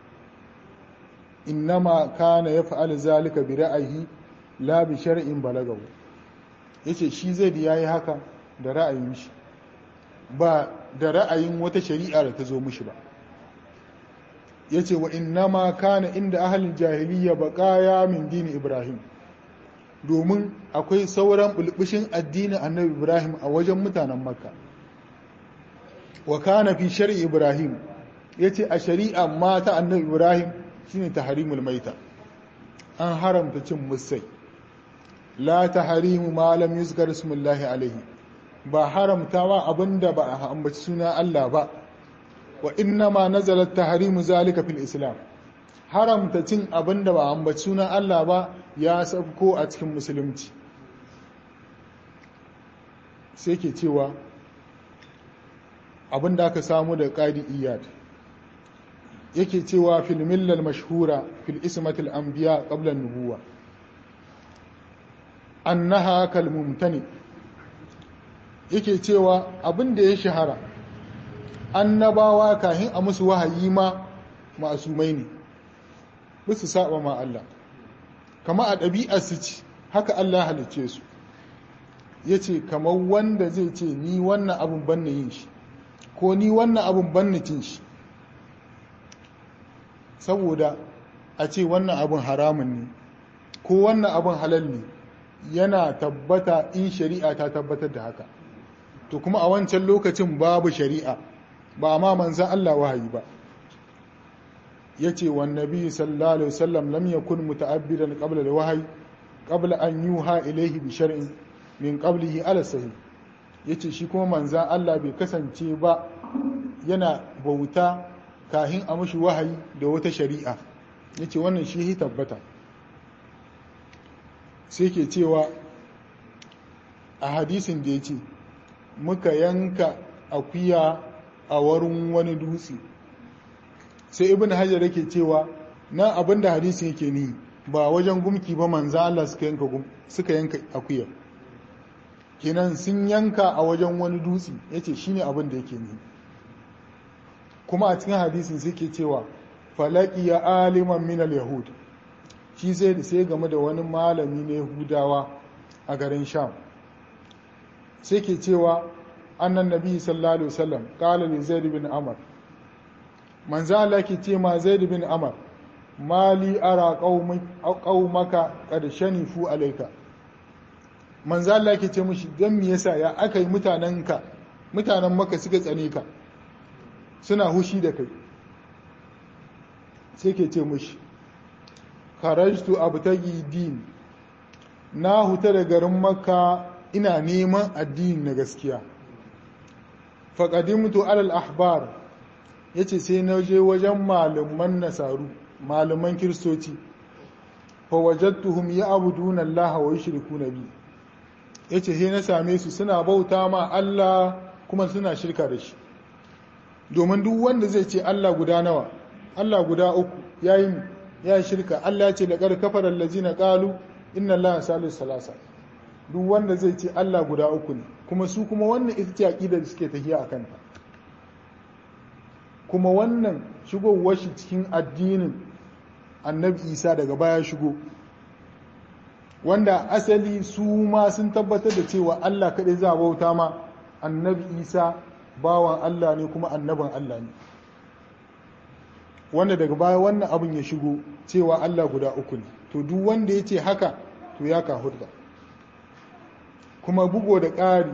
innama kana yaf'al zalika bi ra'ayi la bi shar'in balagahu. Yace shi Zaid yayi haka da ra'ayin shi ba da ra'ayin wata shari'a da ta zo mishi ba. Yace wa innama kana inda ahlul jahiliyya baqaya min dini Ibrahim, domin akwai sauran bulbushin addinin Annabi Ibrahim a wajen mutanen Makka. Wa kana fi shar'i Ibrahim, yace a shari'a ma ta Annabi Ibrahim shine tahrimul maita, an haramta cin musai. La tahrimu ma lam yuzkar ismullahi alaihi, ba haramtawa abinda ba a ambaci suna Allah ba. Wa inna ma nazalat tahrimu zalika fil islam, haramta cin abinda ba a ambaci suna Allah ba ya sabko a cikin musulunci. Sai ke cewa abinda aka samu da qadi iyad yake cewa fil millal mashhura fil ismatil anbiya qabla an-nubuwa annaha kal mumtani. Yake cewa abinda ya shahara annabawa kahin a musu wahayi ma ma'asumai ne, bisu saba ma Allah, kama a ɗabi'ar su ci haka Allah halicce su. Yace kamar wanda zai ce ni wannan abun banna yin shi ko ni wannan abun banna cin shi, saboda a ce wannan abun haramun ne ko wannan abun halal ne yana tabbata in shari'a ta tabbatar da haka. To kuma a wancan lokacin babu shari'a, ba ma manzan Allah wahayi ba. Yace wan nabi sallallahu alaihi wasallam lam yakun muta'abbidan qabla al-wahyi qabla an yuha ilayhi bi shar'in min qablihi ala sahih. Yace shi kuma manzan Allah bai kasance ba yana bauta kahin a mashi wahayi da wata shari'a. Yace wannan shi tabbata. Sai ke cewa a hadisin da yace muka yanka akuya a wurin wani dutse. Sai Ibn Hajar yake cewa nan abinda hadisin yake ni ba wajen gumki ba manzo Allah suka yanka akuya, kenan sun yanka a wajen wani dutse. Yace shine abin da yake ni. Kuma a cikin hadisin sai ke cewa falaki ya aliman min al-yahud, shi sai game da wani malami ne Yahudawa a garin Sham. Sai ke cewa annan nabi sallallahu alaihi wasallam qala li Zaid bin Amr, manzo Allah ke ce ma Zaid bin Amr, mali ara qaumaka qad shanifu alayka. Manzo Allah ke ce mishi dan me yasa ya akai mutanen Makka suka tsane ka, suna hushi da kai. Sai ke ce mishi kharajtu abtagi din, na huta da garin Makka ina neman addini na gaskiya. Faƙadimtu alal ahbar, yace sai na je wajen malaman nasaru, malaman kiristoci. Fa wajadtuhum ya'buduna Allah wa yushrikuna bi, yace sai na same su suna bauta ma Allah kuma suna shirka da shi. Domin duk wanda zai ce Allah guda nawa, Allah guda uku, yayi shirka. Allah ya ce laqad kafara allazina qalu inna Allaha salisu salasa. Duk wanda zai ce Allah guda uku ne, kuma su kuma wannan ita ce aqidar da suke tafiya akan ta. Kuma wannan shigowar shi cikin addinin Annabi Isa daga baya shigo, wanda asali su ma sun tabbatar da cewa Allah kaɗai za a bauta ma, Annabi Isa bawan Allah ne kuma annabin Allah ne. wanda daga baya wannan abin ya shigo cewa Allah guda uku ne, to duk wanda ya ce haka to ya kahurta. Kuma bugo da ƙari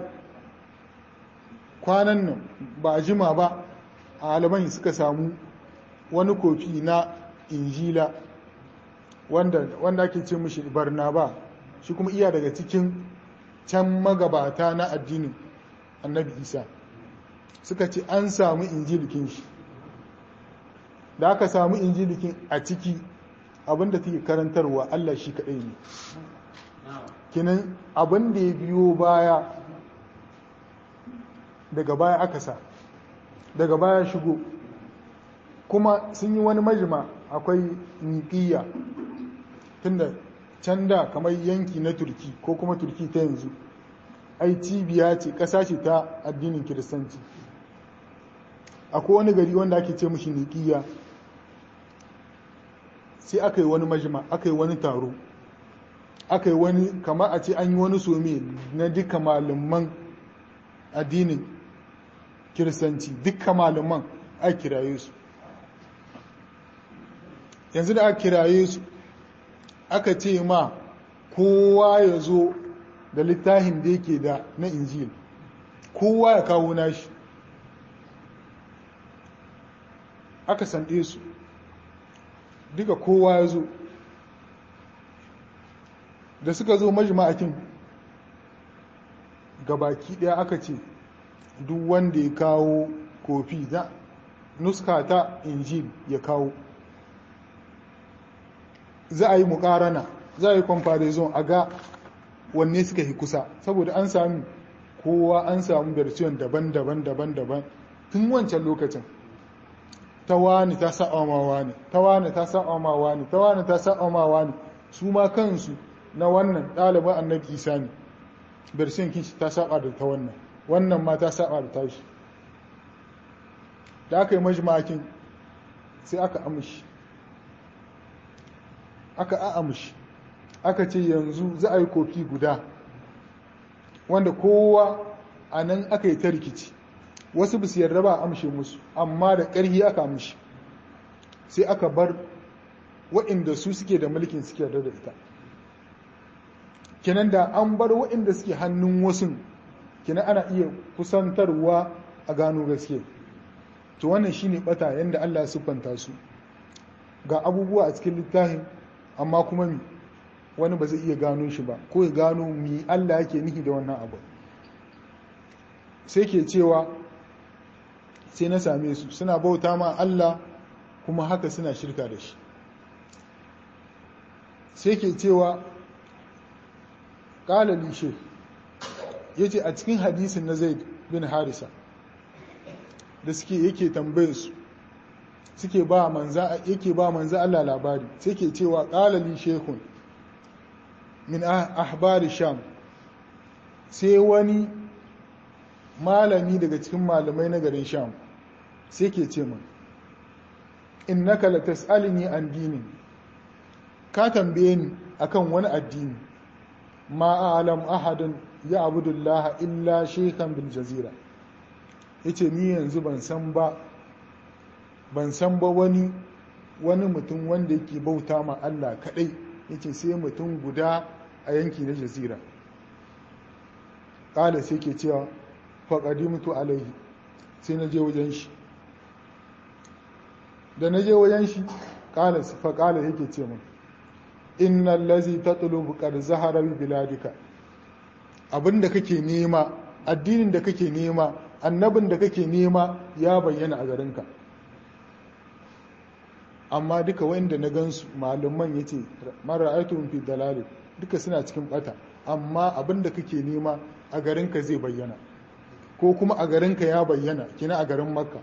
kwanan nan ba a jima ba a alamai suka samu wani kofi na injila wanda ake ce mishi Barnaba, shi kuma iya daga cikin can magabata na addinin annabi Isa, suka ce an samu injilikin shi. Da aka samu injilikin a ciki abinda take karantarwa Allah shi kaɗai ne. Kinan abin da ya biyo baya daga baya aka sa, daga baya shigo. Kuma sun yi wani majima, akwai Niƙiyya, tunda can da kamar yanki na Turki ko kuma Turki ta yanzu, ai cibiya ce, ƙasa ce ta addinin Kiristanci. Akwai wani gari wanda ake ce mashi Niƙiyya, sai aka yi wani majima, aka yi wani taro, aka yi wani, kamar a ce an yi wani some na duka malaman addinin Kiristanci, duka malaman aka kiraye su. Yanzu da aka kiraye su aka ce ma kowa ya zo da littafin da yake da na Injil, kowa ya kawo nashi. Aka sande su duka, kowa ya zo. Da suka zo majma'akin gabaki daya aka ce duk wanda ya kawo kofi da nuska ta Injil ya kawo. Za a yi muƙarana, za a yi comparison a ga wanne suka yi kusa, saboda an sami kowa an samu version daban-daban tun wancan lokacin. Ta wani ta sa'a ma wani, ta wani ta sa'a ma wani, ta wani ta sa'a ma wani, su ma kansu na wannan ɗaliban annabi Isa ne, version kinshi ta saba da ta wannan, wannan ma ta saba da tashi. Da aka yi majma'akin sai aka amshi, aka ce yanzu za a yi kofi guda, wanda kowa a nan aka yi ta rikici. Wasu ba su yarda ba a amshe musu, amma da ƙarfi aka amshi, sai aka bar waɗanda su suke da mulkin suke yarda da ita. Kenan da an bar waɗanda suke hannun wasu, kenan ana iya kusantarwa a gano gaske. To wannan shine bata yanda Allah ya siffanta su, ga abubuwa a cikin littafin, amma kuma wani ba zai iya gano shi ba, ko ya gano mi Allah yake nihi da wannan abu. Sai ke cewa sai na same su suna bauta ma Allah kuma haka suna shirka da shi. Sai ke cewa ƙala lishe, ya ce a cikin hadisin na Zaid bin Harisa da yake tambaye su, yake ba manza Allah labari, sai ke cewa ƙala lishekun min ahbari sham, sai wani malami daga cikin malamai na garin sham sai ke ce min, innaka la tas'alni an dinin, ka tambaye ni akan wani addini, ma a'lam ahadin ya abudullaha illa shaykhan bil jazira, yace ni yanzu ban san ba wani mutum wanda yake bauta ma Allah kadai, yace sai mutum guda a yanki na jazira. Kala sai ke cewa faqadimtu alaihi, sai na je wajen shi. Da na je wajen shi, faƙala yake ce min, innal lazi tatlubu qad zahara bi biladika, abinda kake nema, addinin da kake nema, annabin da kake nema ya bayyana a garinka. Amma duka wanda na gansu malaman yace mara aitun fi dalal, duka suna cikin bata, amma abinda kake nema a garinka zai bayyana, ko kuma a garinka ya bayyana, kina a garin Makka.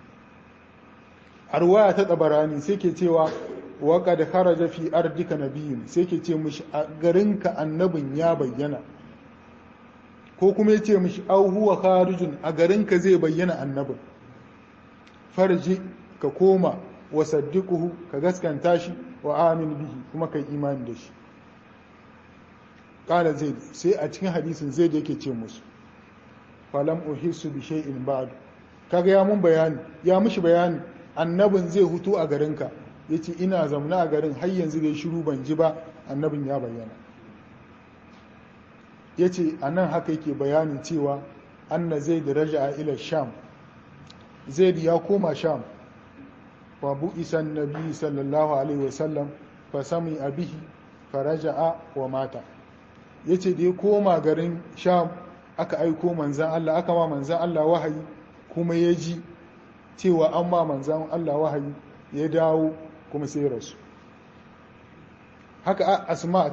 Arwaya ta Tabarani sai ke cewa wa qad kharaja fi ardika nabiyyun, sai ke ce mishi a garinka annabin ya bayyana, ko kuma yace mishi au huwa kharijun, a garinka zai bayyana annabin. Farji ka koma wa saddiquhu, ka gaskanta shi, wa amin bihi, kuma kai imani da shi. Kala Zaid, sai a cikin hadisin Zaid yake ce musu, falam uhissu bi shay'in ba'd, kaga ya mun bayani, ya mishi bayani annabin zai hutu a garinka. Ya ce ina zamna a garin har yanzu dai shiru ban ji ba annabin ya bayyana. Ya ce a nan haka yake bayanin cewa anna zaid raja'a ila sham, zaid ya koma sham, wa bu'isa nabi sallallahu alaihi wasallam fa sami abihi fa raja'a wa mata. Ya ce da ya koma garin sham aka aiko manzan Allah, aka ma manzan Allah wahayi, kuma ya ji cewa an ma manzan Allah wahayi, ya dawo kuma sai rasu. Haka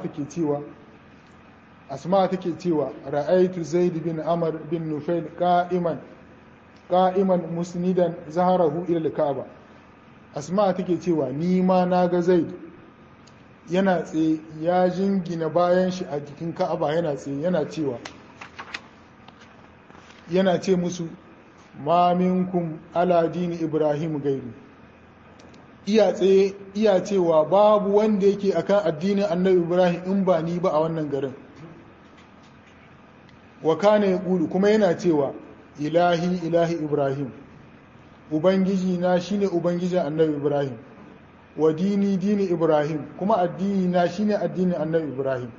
asma take cewa ra'aitu zaid bin amr bin nufail qa'iman musnidan zaharahu ila al-ka'ba. Asma take cewa ni ma naga zaid yana tsaye ya jingina bayan shi a jikin ka'aba, yana tsaye yana ce musu ma minkum ala dini ibrahim gairu. Iya tsaye iya cewa babu wanda yake akan addinin annabi ibrahim in ba ni ba a wannan garin. Wa kana yaqulu, kuma yana cewa ilahi ilahi ibrahim, ubangiji na shine ubangijin annabi ibrahim, wa dini dini ibrahim, kuma addini na shine addinin annabi ibrahim.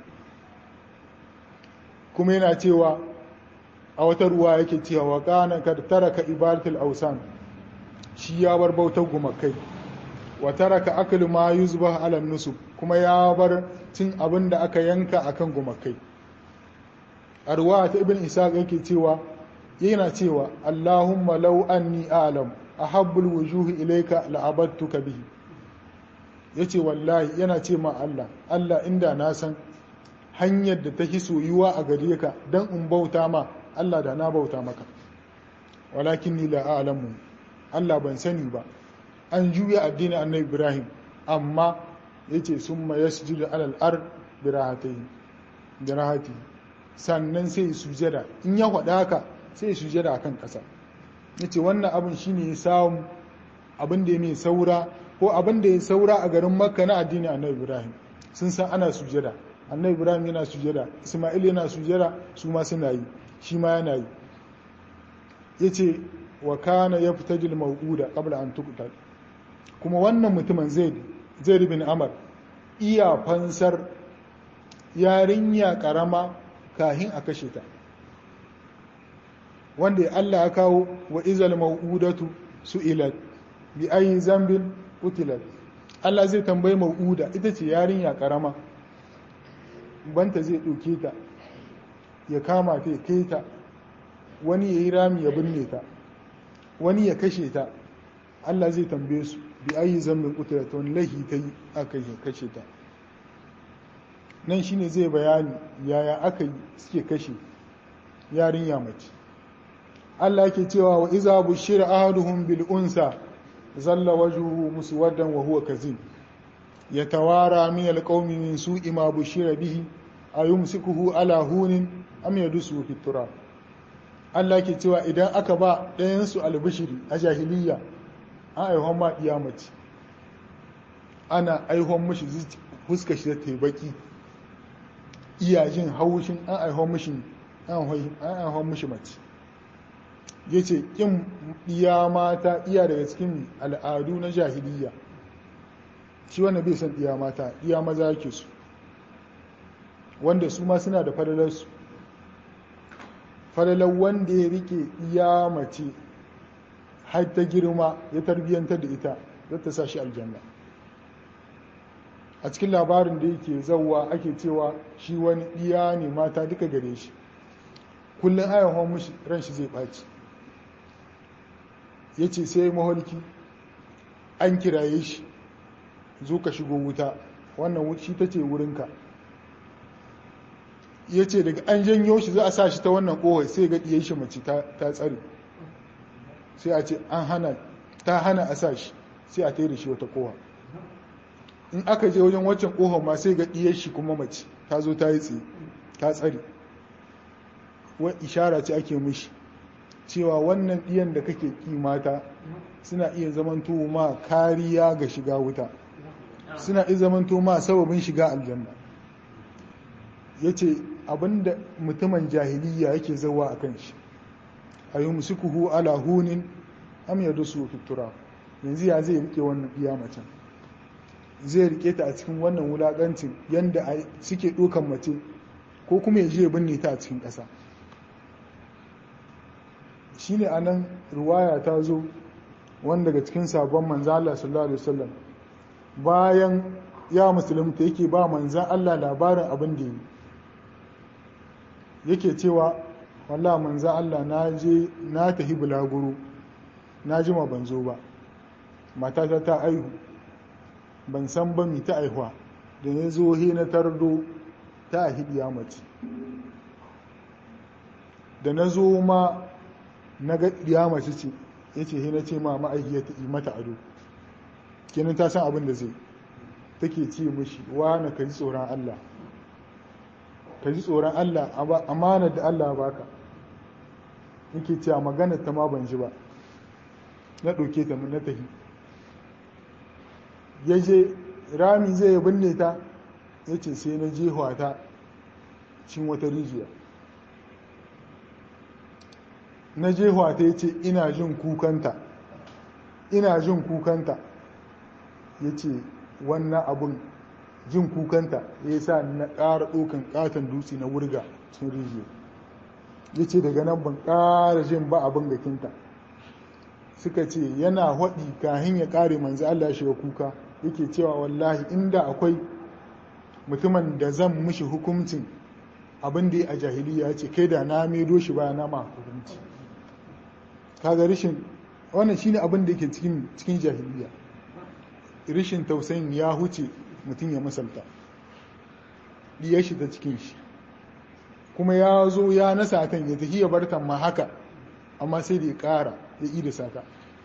Kuma yana cewa a wata ruwa yake cewa wa kana kad taraka ibadatul awsan, shi ya bar bautar gumakai, wa taraka aklu ma yuzbah ala nusub, kuma ya bar cin abin da aka yanka akan gumakai. A ruwa ta ibn Ishaq yake cewa yana cewa Allahumma law anni a'lam ahabbul wujuhi ilayka la'abadtuka bihi. Yace wallahi yana ce ma Allah inda na san hanyar da ta hi soyuwa a gare ka dan in bauta ma Allah, da na bauta maka. Walakinni la a'lamu, Allah ban sani ba. An juya addinin annabi Ibrahim, amma yace summa yasjudu alal ard bi rahatihi, sannan sai sujada. In ya faɗa haka sai sujada akan ƙasa. Yace wannan abin shine ya samu abin da ya mai saura, ko abin da ya saura a garin Makka na addinin annabi Ibrahim. Sun san ana sujada, annabi Ibrahim yana sujada, Isma'il yana sujada, su ma suna yi, shi ma yana yi. Yace wa kana yaftajil mawuda qabla an tuqtal, kuma wannan mutumin Zaid bin Amr iya fansar yarinya karama kahin a kashe ta, wanda Allah ya kawo wa izal mawudatu su'ilat bi ayi zambin qutilat. Allah zai tambayi mawuda, ita ce yarinya karama, banta zai ɗauke ta ya kama ta ya kai ta, wani ya yi rami ya binne ta, wani ya kashe ta. Allah zai tambaye su bi ayi zambin qutilat, wani lahi ta yi aka yi kashe ta. Nan shine zai bayani yaya aka yi suke kashe yarinya mace. Allah yake cewa wa iza bushira ahaduhum bil unsa zalla wajhuhu muswaddan wa huwa kazim yatawara min al qaumi min su'i ma bushira bihi ayumsikuhu ala hunin am yadusu fi turab. Allah yake cewa idan aka ba ɗayan su albishiri a jahiliya, an aihon ma iya mace, ana aihon mishi fuskar shi ta baki, iya jin haushin an aihon mishi mace. Ya ce ƙin iya mata iya daga cikin al'adu na jahiliya, shi wanda bai san iya mata, iya maza yake su, wanda su ma suna da falalarsu. Falalar wanda ya rike iya mace har ta girma ya tarbiyyantar da ita, zata sa shi aljanna. A cikin labarin da yake zauwa ake cewa shi wani iya ne mata duka gare shi, kullum ayyahon mushi ran shi zai ɓaci. Ya ce sai maholki an kiraye shi, zo ka shigo wuta, wannan shi ta ce wurinka. Ya ce daga an janyo shi za a sa shi ta wannan ƙohai, sai ga ɗiye shi mace ta tsare, sai a ce ta hana a sa shi, sai a da shi wata ƙoha. In aka je wajen waccan ƙohon ma sai ga ɗiye shi kuma mace ta zo ta yi tsaye ta tsare. Wa ishara ce ake mishi cewa wannan ɗiyan da kake kimata suna iya zamanto ma kariya ga shiga wuta, suna iya zamanto ma sababin shiga aljanna. Ya ce abinda mutumin jahiliya yake zawa a kan shi, a yi musikuhu ala hunin am ya dusu fitura, yanzu ya zai rike wannan iya macen, zai rike ta a cikin wannan wulaƙancin yadda suke ɗaukan mace, ko kuma ya je binne ta a cikin ƙasa. shi ne anan ruwaya ta zo wanda daga cikin sabon manzan Allah sallallahu alaihi wasallam bayan ya musulunta yake ba manzan Allah labarin abin da yi, yake cewa wallah manzan Allah na tafi bulaguro, na jima ban zo ba, matata ta aihu, ban san ba mi ta aihuwa, da ya zo he na tardo ta hidiya mace, da na zo ma na ga diya mace ce, ya ce he na ce ma ma'aikiyar ta yi mata ado, kenan ta san abin da zai, take ce mishi na ka ji tsoron Allah, ka ji tsoron Allah, amanar da Allah baka, yake cewa magana ta ma ban ji ba, na ɗauke ta na tafi, ya je rami zai binne ta, ya ce sai na jehuwa ta cin wata rijiya, na jehuwa ta ya ce ina jin kukanta, ya ce wannan abin jin kukanta ya sa na ƙara ɗaukan ƙaton dutse na wurga cin rijiya, ya ce daga nan ban ƙara jin ba abin gakinta. Suka ce yana haɗi kahin ya ƙare manzo Allah ya shiga kuka, yake cewa wallahi inda akwai mutumin da zan mishi hukuncin abin da ya a jahiliya, ce kai da na maido shi baya na ma hukunci. Kaga rishin wannan shine abin da yake cikin jahiliya, rishin tausayin ya huce mutum ya masalta diyar shi ta cikin shi, kuma ya zo ya nasa kan ya tafi ya bar ta ma haka, amma sai da ya ƙara ya yi da sata.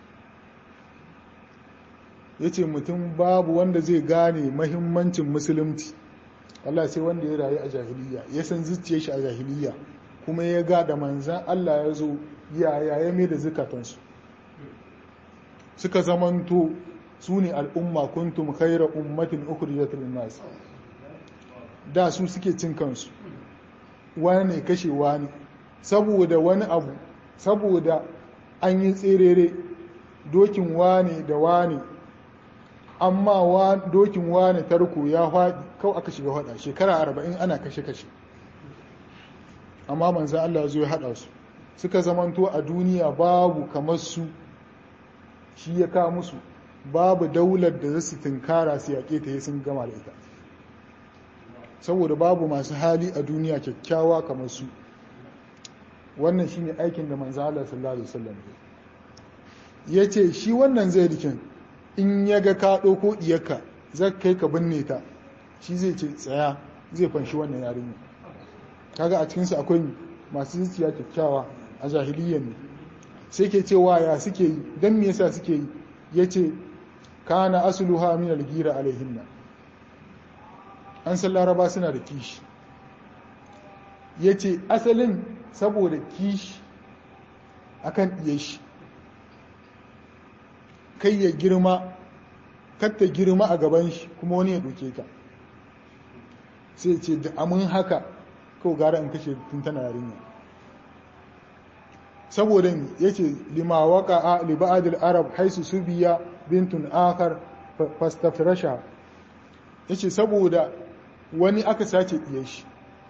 Ya ce mutum babu wanda zai gane mahimmancin musulunci, Allah sai wanda ya rayu a jahiliya, ya san zuciyar shi a jahiliya, kuma ya ga da manzan Allah ya zo ya mai da zukatansu, suka zamanto su ne al'umma kuntum khaira ummatin ukhrijat lin-nas, da su suke cin kansu, wani ne kashe wani saboda wani abu, saboda an yi tserere dokin wane da wane, amma dokin wane tarko ya faɗi, kawai aka shiga haɗa shekara 40 ana kashe-kashe, amma manzan Allah zo ya haɗa su, suka zamanto a duniya babu kamar su, shi ya kawo musu, babu daular da za su tunkara su yaƙe ta sun gama da ita, saboda babu masu hali a duniya kyakkyawa kamar su. Wannan shine aikin da manzo Allah sallallahu alaihi wasallam ya ce shi wannan zai rikin in ya ga ka ɗauko diyarka zai kai ka binne ta, shi zai ce tsaya, zai fanshi wannan yarinya. Kaga a cikinsu akwai masu zuciya kyakkyawa a jahiliyyar ne, sai ke cewa ya suke yi, don me yasa suke yi, ya ce kana asluha min al-gira alaihinna, an san laraba suna da kishi, ya ce asalin saboda kishi akan ɗiye shi, kai ya girma, katta girma a gaban shi kuma wani ya ɗauke ta, sai ce da amin haka kawai gara in kashe tun tana yarinya. Saboda ya ce lima waka a liba'adil arab haisu subiya bintun akar fastafirasha, ya ce saboda wani aka sace ɗiye shi,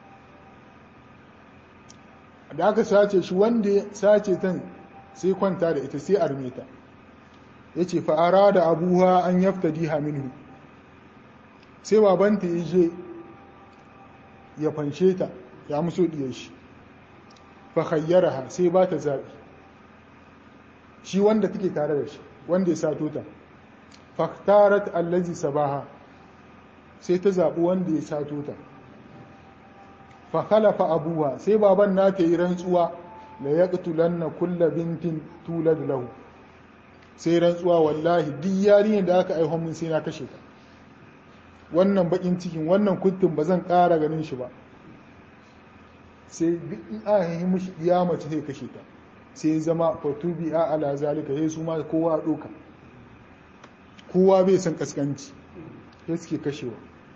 da aka sace shi wanda ya sace tan sai kwanta da ita sai arme ta, ya ce fa'ara da abuwa an yafta diha minhu, sai babanta ya je ya fanshe ta ya muso ɗiyar shi, fahayyaraha sai ba ta zaɓi, shi wanda take tare da shi wanda ya sato ta, faktarat allazi sabaha sai ta zaɓi wanda ya sato ta, fakhalafa abuwa sai baban nata yi rantsuwa la yaqtulanna kulla bintin tulad lahu, sai rantsuwa wallahi duk yarinyar da aka aiho min sai na kashe ta, wannan bakin cikin wannan kuttun ba zan ƙara ganin shi ba, sai duk in aka yi mishi iya mace sai kashe ta, sai zama fatubi a ala zalika, sai su ma kowa doka, kowa bai san kaskanci sai suke kashewa.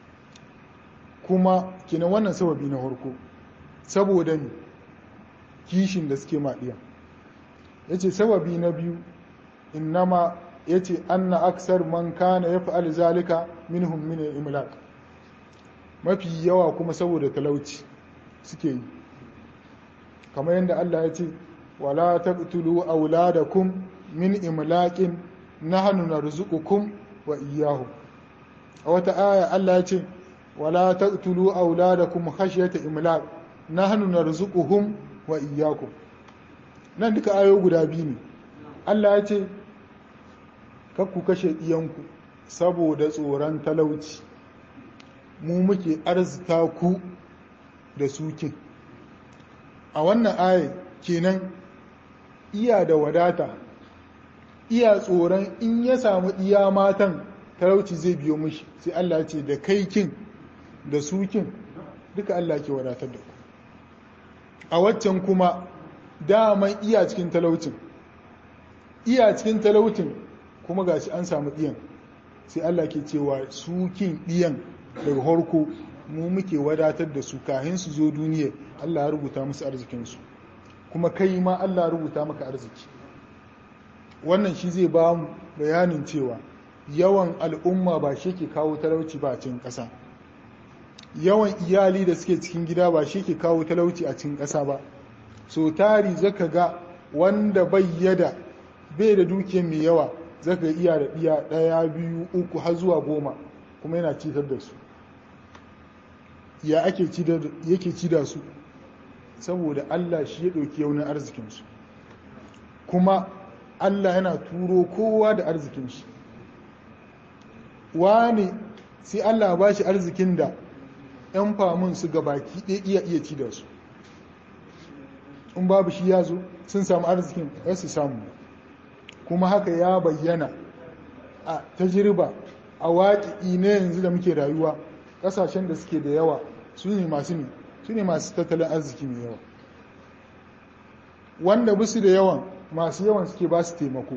Kuma kina wannan sababi na harko, saboda ne kishin da suke maɗiya. Ya ce sababi na biyu, innama yace anna aksar man kana yaf'al zalika minhum min al-imlaq, mafi yawa kuma saboda talauci suke yi, kamar yadda Allah ya ce wala taqtulu auladakum min imlaqin nahnu narzuqukum wa iyyahum. A wata aya Allah ya ce wala taqtulu auladakum khashyata imlaq nahnu narzuquhum wa iyyakum. Nan duka ayo guda biyu ne. Allah ya ce kakku kashe iyanku saboda tsoron talauci, mu muke arzita ku da sukin. A wannan aya kenan iya da wadata, iya tsoron in ya samu iya matan talauci zai biyo mishi, sai Allah ce da kaikin da sukin duka Allah ke wadatar da ku. A waccan kuma daman iya cikin talaucin kuma gashi an samu ɗiyan, sai Allah ke cewa sukin ɗiyan daga harko mu muke wadatar da su kahin su zo duniya, Allah ya rubuta musu arzikinsu, kuma kai ma Allah ya rubuta maka arziki. Wannan shi zai ba mu bayanin cewa yawan al'umma ba shi ke kawo talauci ba a cikin ƙasa, yawan iyali da suke cikin gida ba shi ke kawo talauci a cikin ƙasa ba. So tari zaka ga wanda bai da dukiyar mai yawa, zaka iya da iya 1, 2, 3 har zuwa 10 kuma yana citar da su. Ya yake ci da su saboda Allah shi ya ɗauki yaunin arzikinsu, kuma Allah yana turo kowa da arzikin shi. Wani sai Allah ba shi arzikin da 'yan famun su gabaki ɗaya iya ci da su, in babu shi ya zo sun samu arzikin ya su samu. Kuma haka ya bayyana a tajriba a waƙi na yanzu da muke rayuwa, ƙasashen da suke da yawa su ne masu tattalin arziki mai yawa, wanda bisu da yawan masu yawan suke ba su taimako.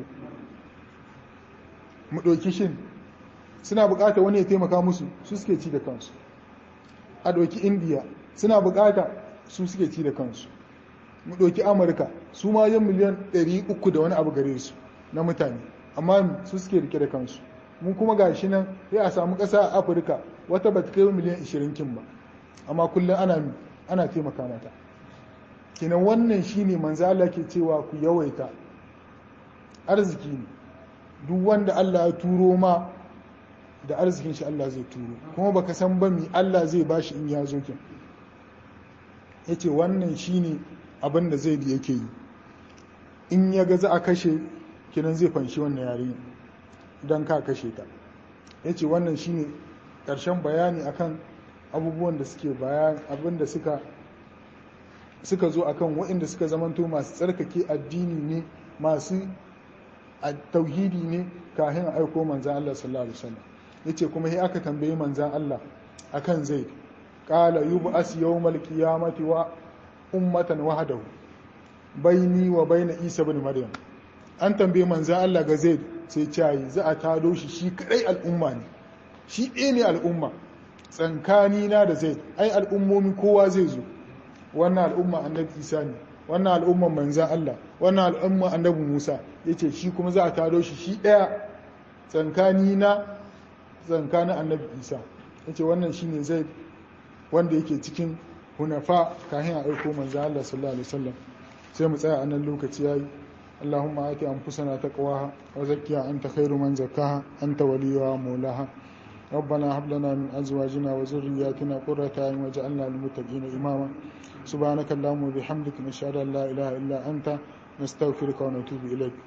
Mu ɗauki shin suna buƙata wani ya taimaka musu, su suke ci da kansu. A ɗauki indiya suna buƙata, su suke ci da kansu. Mu ɗauki amurka su ma yan miliyan 300 da wani abu gare su na mutane, amma su suke rike da kansu. Mu kuma ga shi nan sai a samu ƙasa a afirka wata ba ta kai miliyan 20 kin ba, amma kullum ana taimaka mata. Kenan wannan shine manzo Allah ke cewa ku yawaita arziki ne, duk wanda Allah ya turo ma da arzikin shi Allah zai turo, kuma baka san ba mi Allah zai bashi in ya zo kin. Yace wannan shine abin da zai yake yi, in ya ga za a kashe kinan zai fanshi wannan yarinya don ka kashe ta. Yace wannan shine ƙarshen bayani akan abubuwan da suke bayan abin da suka zo akan waɗanda suka zamanto masu tsarkake addini ne, masu tauhidi ne kafin a aiko manzan Allah sallallahu alaihi wasallam. Yace kuma sai aka tambayi manzan Allah akan Zaid, qala yub'as yawmal qiyamati wa ummatan wahdahu baini wa baina Isa ibn Maryam. An tambaye manzan Allah ga Zaid sai ce za a tado shi kadai al'umma ne, shi ɗaya ne al'umma tsankani na da Zaid, ai al'ummomi kowa zai zo. Wannan al'umma annabi Isa ne, wannan al'umman manzan Allah, wannan al'umma annabi Musa. Yace shi kuma za a tado shi ɗaya tsakanin annabi Isa. Yace wannan shine Zaid wanda yake cikin hunafa kafin a aiko manzan Allah sallallahu alaihi wasallam. Sai mu tsaya a nan lokaci yayi. Allahumma ati anfusana taqwaha wa zakkiha anta khairu man zakkaha anta waliyuha wa mawlaha. ربنا هب لنا من ازواجنا وذرياتنا قرة اعين واجعلنا للمتقين اماما. سبحانك اللهم وبحمدك نشهد ان لا اله الا انت نستغفرك ونتوب اليك.